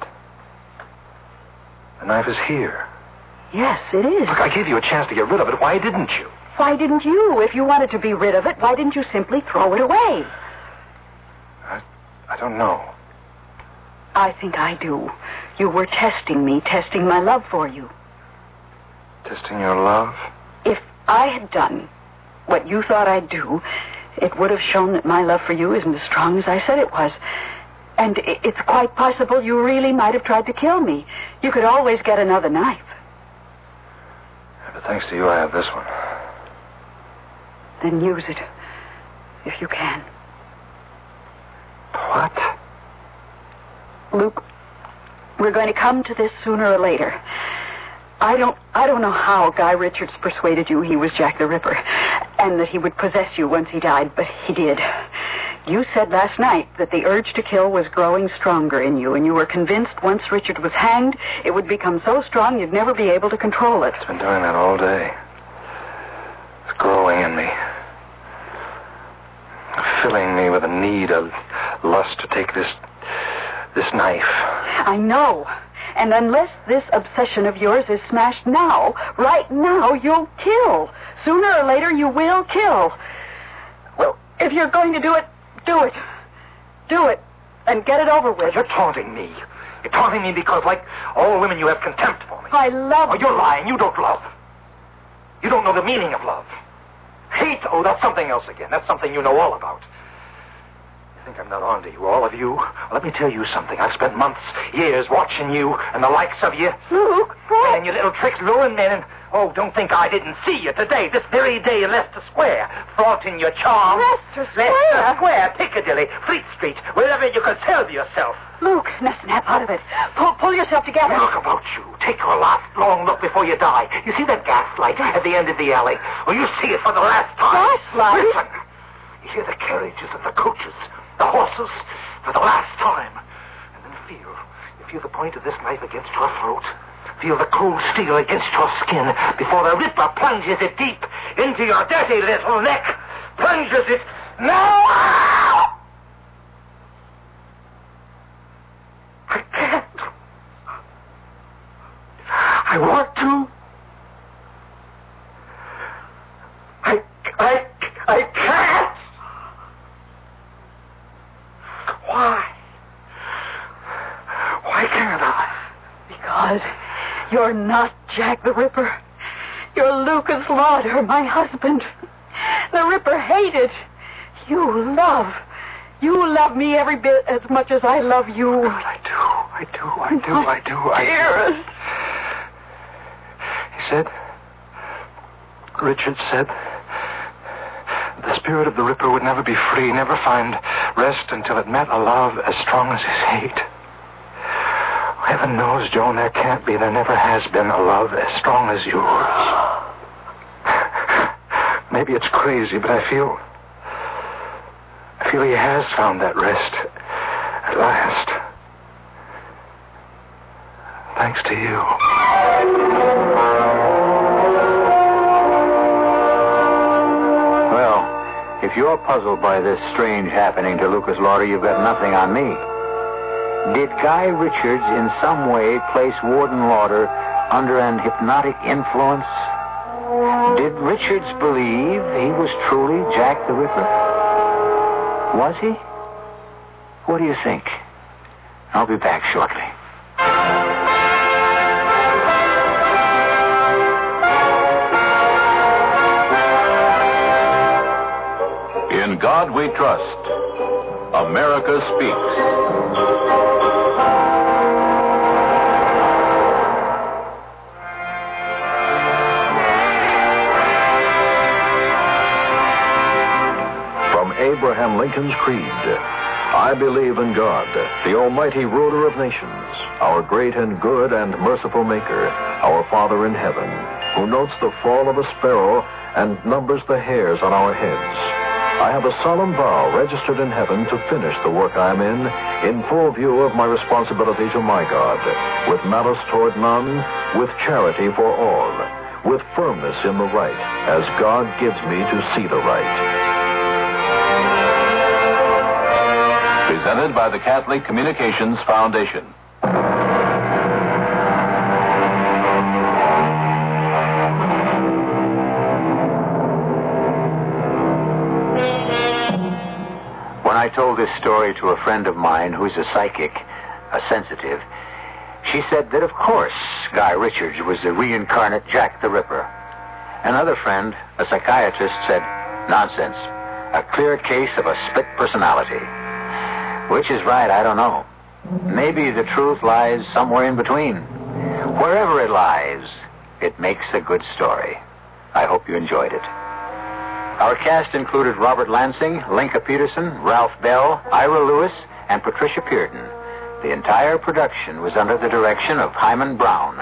The knife is here. Yes, it is. Look, I gave you a chance to get rid of it. Why didn't you? Why didn't you? If you wanted to be rid of it, why didn't you simply throw it away? I, I don't know. I think I do. You were testing me, testing my love for you. Testing your love? If I had done what you thought I'd do, it would have shown that my love for you isn't as strong as I said it was. And it's quite possible you really might have tried to kill me. You could always get another knife. Yeah, but thanks to you, I have this one. Then use it, if you can. What? Luke, we're going to come to this sooner or later. I don't I don't know how Guy Richards persuaded you he was Jack the Ripper and that he would possess you once he died, but he did. You said last night that the urge to kill was growing stronger in you, and you were convinced once Richard was hanged, it would become so strong you'd never be able to control it. It's been doing that all day. It's growing in me. Filling me with a need, a lust to take this, this knife. I know. And unless this obsession of yours is smashed now, right now, you'll kill. Sooner or later, you will kill. Well, if you're going to do it, do it. Do it. And get it over with. You're taunting me. You're taunting me because, like all women, you have contempt for me. I love Oh, you. you're lying. You don't love. You don't know the meaning of love. Hate, oh, that's something else again. That's something you know all about. You think I'm not on to you, all of you? Well, let me tell you something. I've spent months, years watching you and the likes of you. Luke, what? And your little tricks luring men. And, oh, don't think I didn't see you today, this very day in Leicester Square, flaunting your charm. Leicester Square? Leicester Square, Piccadilly, Fleet Street, wherever you could sell yourself. Luke, now snap out of it. Pull, pull yourself together. Look about you. Take your last long look before you die. You see that gas light at the end of the alley? Well, you see it for the last time. Gas light? Listen. You hear the carriages and the coaches, the horses, for the last time. And then feel, you feel the point of this knife against your throat. Feel the cold steel against your skin before the Ripper plunges it deep into your dirty little neck. Plunges it now. I can't. I want to. I, I, I can't. Why? Why can't I? Because you're not Jack the Ripper. You're Lucas Lauder, my husband. The Ripper hated. You love. You love me every bit as much as I love you. God, I do. I do. I do. I do. I do. Dearest. He said, Richard said, the spirit of the Ripper would never be free, never find rest until it met a love as strong as his hate. Heaven knows, Joan, there can't be, there never has been a love as strong as yours. Maybe it's crazy, but I feel... I feel he has found that rest at last. Thanks to you. Well, if you're puzzled by this strange happening to Lucas Lauder, you've got nothing on me. Did Guy Richards in some way place Warden Lauder under an hypnotic influence? Did Richards believe he was truly Jack the Ripper? Was he? What do you think? I'll be back shortly. In God we trust. America speaks. Abraham Lincoln's Creed. I believe in God, the almighty ruler of nations, our great and good and merciful Maker, our Father in heaven, who notes the fall of a sparrow and numbers the hairs on our heads. I have a solemn vow registered in heaven to finish the work I am in, in full view of my responsibility to my God, with malice toward none, with charity for all, with firmness in the right, as God gives me to see the right. Presented by the Catholic Communications Foundation. I told this story to a friend of mine who's a psychic, a sensitive, she said that, of course, Guy Richards was the reincarnate Jack the Ripper. Another friend, a psychiatrist, said, nonsense. A clear case of a split personality. Which is right, I don't know. Maybe the truth lies somewhere in between. Wherever it lies, it makes a good story. I hope you enjoyed it. Our cast included Robert Lansing, Linka Peterson, Ralph Bell, Ira Lewis, and Patricia Pearden. The entire production was under the direction of Hyman Brown.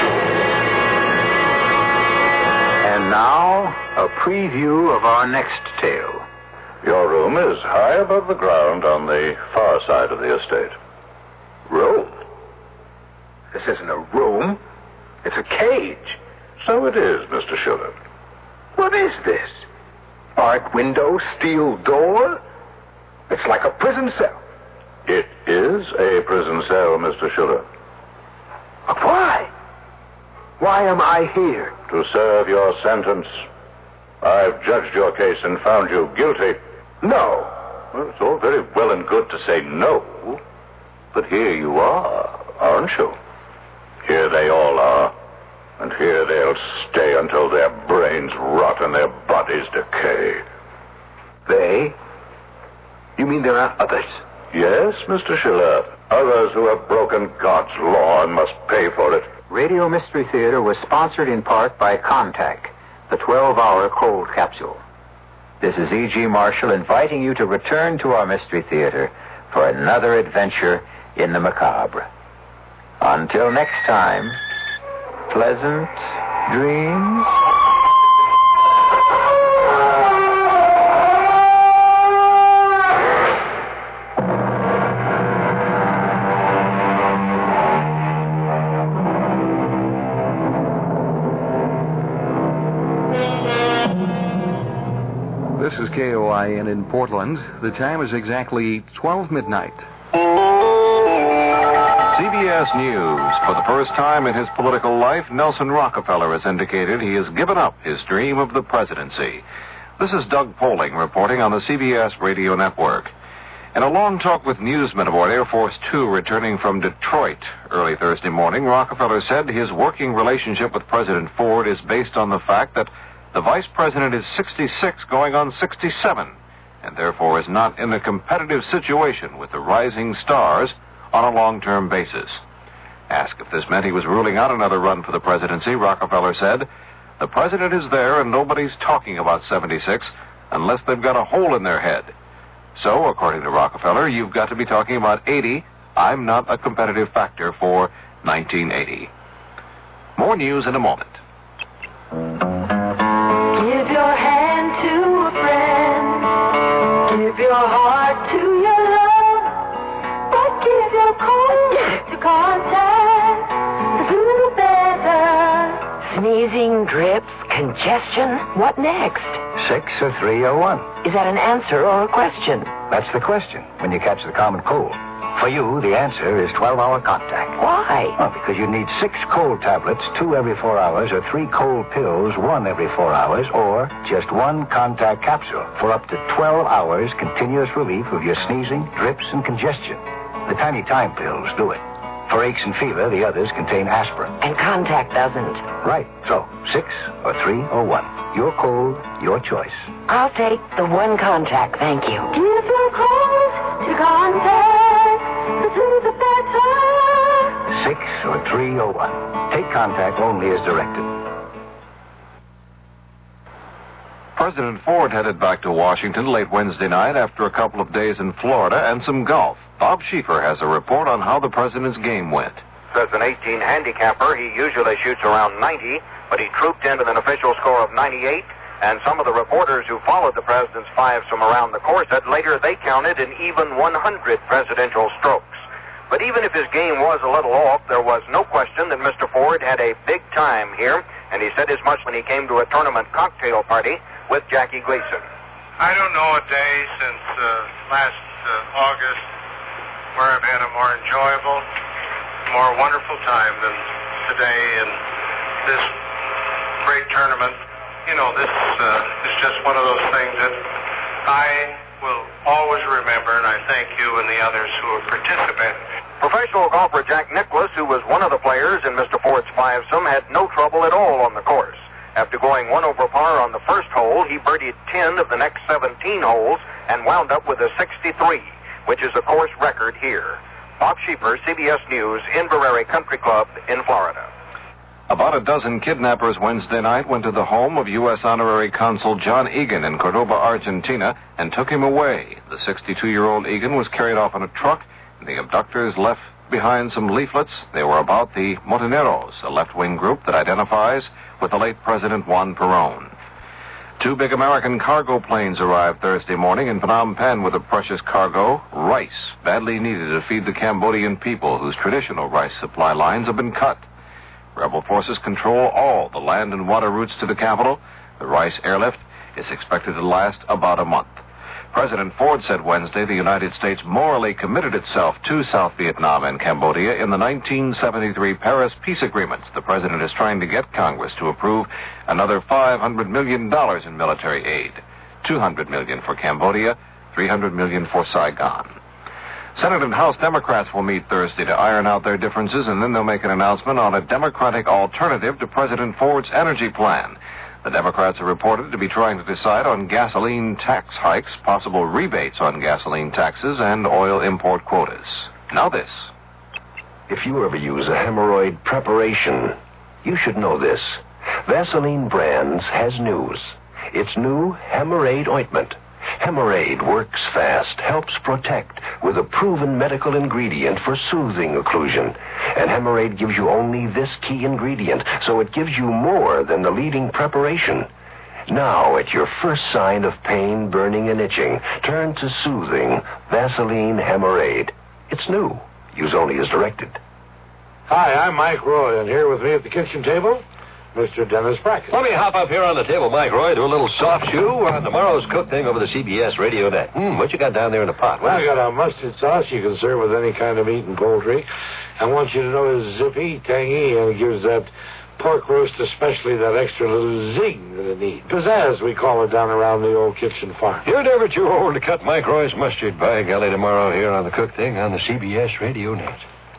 And now, a preview of our next tale. Your room is high above the ground on the far side of the estate. Room? This isn't a room. It's a cage. So it is, Mister Schiller. What is this? Arc window, steel door? It's like a prison cell. It is a prison cell, Mister Schiller. Why? Why am I here? To serve your sentence. I've judged your case and found you guilty. No. Well, it's all very well and good to say no, but here you are, aren't you? Here they all are, and here they'll stay until their brains rot and their bodies decay. They? You mean there are others? Yes, Mister Schiller. Others who have broken God's law and must pay for it. Radio Mystery Theater was sponsored in part by Contact, the twelve-hour cold capsule. This is E G. Marshall inviting you to return to our Mystery Theater for another adventure in the macabre. Until next time, pleasant dreams. This is K O I N in Portland. The time is exactly twelve midnight. C B S News. For the first time in his political life, Nelson Rockefeller has indicated he has given up his dream of the presidency. This is Doug Poling reporting on the C B S radio network. In a long talk with newsmen aboard Air Force Two returning from Detroit early Thursday morning, Rockefeller said his working relationship with President Ford is based on the fact that the vice president is sixty-six going on sixty-seven, and therefore is not in a competitive situation with the rising stars on a long-term basis. Asked if this meant he was ruling out another run for the presidency, Rockefeller said, "The president is there and nobody's talking about seventy-six unless they've got a hole in their head. So, according to Rockefeller, you've got to be talking about eighty. I'm not a competitive factor for nineteen eighty. More news in a moment. Give your hand to a friend. Give your heart to your love. But give your cold to contact. The sooner the better. Sneezing, drips, congestion. What next? Six or three or one. Is that an answer or a question? That's the question when you catch the common cold. For you, the answer is twelve-hour contact. Why? Well, because you need six cold tablets, two every four hours, or three cold pills, one every four hours, or just one contact capsule for up to twelve hours continuous relief of your sneezing, drips, and congestion. The tiny time pills do it. For aches and fever, the others contain aspirin. And contact doesn't. Right. So, six or three or one. Your cold, your choice. I'll take the one contact, thank you. Give your cold to contact. The sooner the better. Six or three or one. Take contact only as directed. President Ford headed back to Washington late Wednesday night after a couple of days in Florida and some golf. Bob Schieffer has a report on how the president's game went. As an eighteen handicapper, he usually shoots around ninety, but he trooped in with an official score of ninety-eight, and some of the reporters who followed the president's fives from around the course said later they counted an even one hundred presidential strokes. But even if his game was a little off, there was no question that Mister Ford had a big time here, and he said as much when he came to a tournament cocktail party with Jackie Gleason. I don't know a day since uh, last uh, August where I've had a more enjoyable, more wonderful time than today in this great tournament. You know, this uh, is just one of those things that I will always remember, and I thank you and the others who have participated. Professional golfer Jack Nicklaus, who was one of the players in Mister Ford's fivesome, had no trouble at all on the course. After going one over par on the first hole, he birdied ten of the next seventeen holes and wound up with a sixty-three, which is a course record here. Bob Schieffer, C B S News, Inverrary Country Club in Florida. About a dozen kidnappers Wednesday night went to the home of U S Honorary Consul John Egan in Cordoba, Argentina, and took him away. The sixty-two-year-old Egan was carried off in a truck, and the abductors left behind some leaflets. They were about the Montoneros, a left-wing group that identifies with the late President Juan Perón. Two big American cargo planes arrived Thursday morning in Phnom Penh with a precious cargo, rice, badly needed to feed the Cambodian people whose traditional rice supply lines have been cut. Rebel forces control all the land and water routes to the capital. The rice airlift is expected to last about a month. President Ford said Wednesday the United States morally committed itself to South Vietnam and Cambodia in the nineteen seventy-three Paris peace agreements. The president is trying to get Congress to approve another five hundred million dollars in military aid. two hundred million dollars for Cambodia, three hundred million dollars for Saigon. Senate and House Democrats will meet Thursday to iron out their differences, and then they'll make an announcement on a Democratic alternative to President Ford's energy plan. The Democrats are reported to be trying to decide on gasoline tax hikes, possible rebates on gasoline taxes, and oil import quotas. Now this. If you ever use a hemorrhoid preparation, you should know this. Vaseline Brands has news. It's new Hemorrhoid ointment. Hemorrhoid works fast, helps protect with a proven medical ingredient for soothing occlusion. And Hemorrhoid gives you only this key ingredient, so it gives you more than the leading preparation. Now, at your first sign of pain, burning, and itching, turn to soothing Vaseline Hemorrhoid. It's new. Use only as directed. Hi, I'm Mike Roy, and here with me at the kitchen table, Mister Dennis Brackett. Let me hop up here on the table, Mike Roy, do a little soft shoe on tomorrow's cook thing over the C B S radio net. Hmm, what you got down there in the pot? Well, I got a mustard sauce you can serve with any kind of meat and poultry. I want you to know it's zippy, tangy, and it gives that pork roast especially that extra little zing that it needs. Pizzazz, we call it down around the old kitchen farm. You're never too old to cut Mike Roy's mustard, by golly, tomorrow here on the cook thing on the C B S radio net.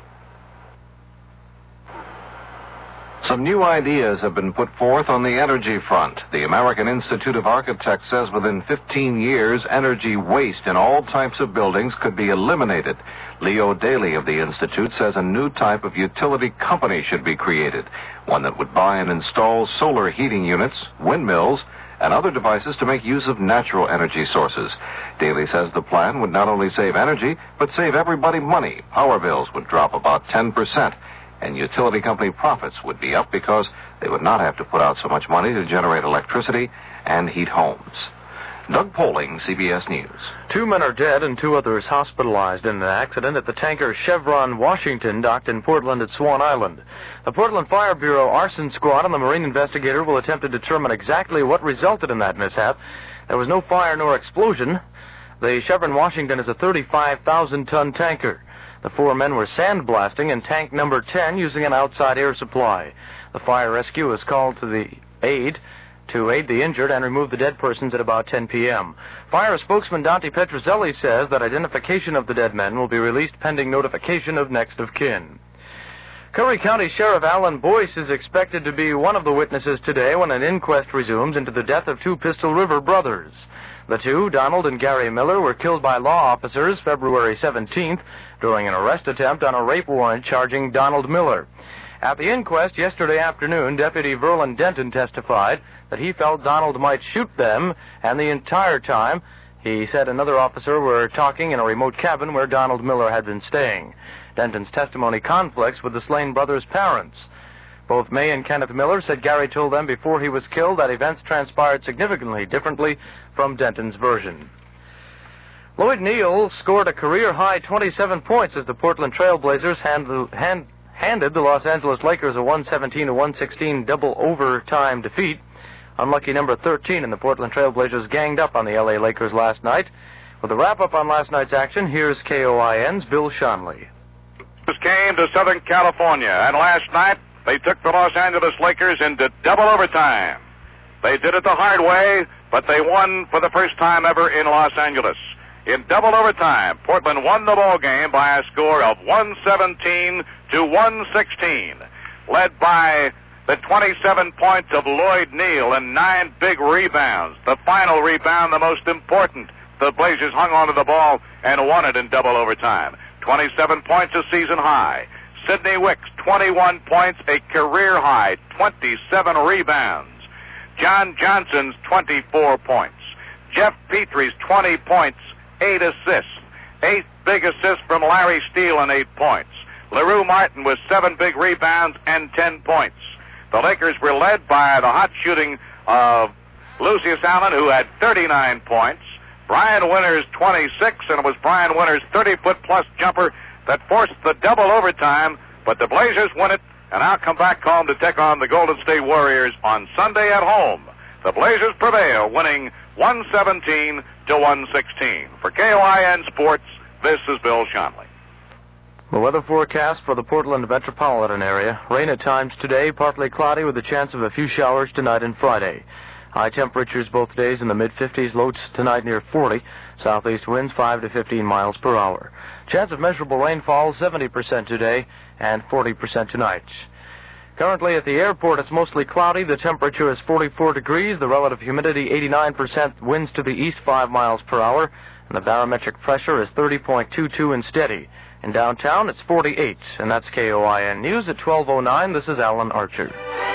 Some new ideas have been put forth on the energy front. The American Institute of Architects says within fifteen years, energy waste in all types of buildings could be eliminated. Leo Daly of the Institute says a new type of utility company should be created, one that would buy and install solar heating units, windmills, and other devices to make use of natural energy sources. Daly says the plan would not only save energy, but save everybody money. Power bills would drop about ten percent. And utility company profits would be up because they would not have to put out so much money to generate electricity and heat homes. Doug Poling, C B S News. Two men are dead and two others hospitalized in an accident at the tanker Chevron Washington docked in Portland at Swan Island. The Portland Fire Bureau arson squad and the marine investigator will attempt to determine exactly what resulted in that mishap. There was no fire nor explosion. The Chevron Washington is a thirty-five thousand ton tanker. The four men were sandblasting in tank number ten using an outside air supply. The fire rescue was called to the aid to aid the injured and remove the dead persons at about ten p.m. Fire spokesman Dante Petrozelli says that identification of the dead men will be released pending notification of next of kin. Curry County Sheriff Alan Boyce is expected to be one of the witnesses today when an inquest resumes into the death of two Pistol River brothers. The two, Donald and Gary Miller, were killed by law officers February seventeenth during an arrest attempt on a rape warrant charging Donald Miller. At the inquest yesterday afternoon, Deputy Verlin Denton testified that he felt Donald might shoot them, and the entire time he said another officer were talking in a remote cabin where Donald Miller had been staying. Denton's testimony conflicts with the slain brothers' parents. Both May and Kenneth Miller said Gary told them before he was killed that events transpired significantly differently from Denton's version. Lloyd Neal scored a career-high twenty-seven points as the Portland Trail Blazers handled, hand, handed the Los Angeles Lakers a one seventeen to one sixteen double overtime defeat. Unlucky number thirteen in the Portland Trail Blazers ganged up on the L A Lakers last night. With a wrap-up on last night's action, here's K O I N's Bill Schonley. Came to Southern California, and last night they took the Los Angeles Lakers into double overtime. They did it the hard way, but they won for the first time ever in Los Angeles. In double overtime, Portland won the ball game by a score of one seventeen to one sixteen, led by the twenty-seven points of Lloyd Neal and nine big rebounds. The final rebound, the most important. The Blazers hung onto the ball and won it in double overtime. twenty-seven points, a season high. Sidney Wicks, twenty-one points, a career high, twenty-seven rebounds. John Johnson's twenty-four points. Jeff Petrie's twenty points, eight assists. Eight big assists from Larry Steele and eight points. LaRue Martin with seven big rebounds and ten points. The Lakers were led by the hot shooting of Lucius Allen, who had thirty-nine points. Brian Winters, twenty-six, and it was Brian Winters' thirty-foot-plus jumper that forced the double overtime, but the Blazers win it, and I'll come back home to take on the Golden State Warriors on Sunday at home. The Blazers prevail, winning one seventeen to one sixteen. For K O I N Sports, this is Bill Schonely. The weather forecast for the Portland metropolitan area. Rain at times today, partly cloudy with a chance of a few showers tonight and Friday. High temperatures both days in the mid-fifties, lows tonight near forty. Southeast winds five to fifteen miles per hour. Chance of measurable rainfall seventy percent today and forty percent tonight. Currently at the airport, it's mostly cloudy. The temperature is forty-four degrees. The relative humidity eighty-nine percent. Winds to the east five miles per hour. And the barometric pressure is thirty point two two and steady. In downtown, it's forty-eight. And that's K O I N News at twelve oh nine. This is Alan Archer.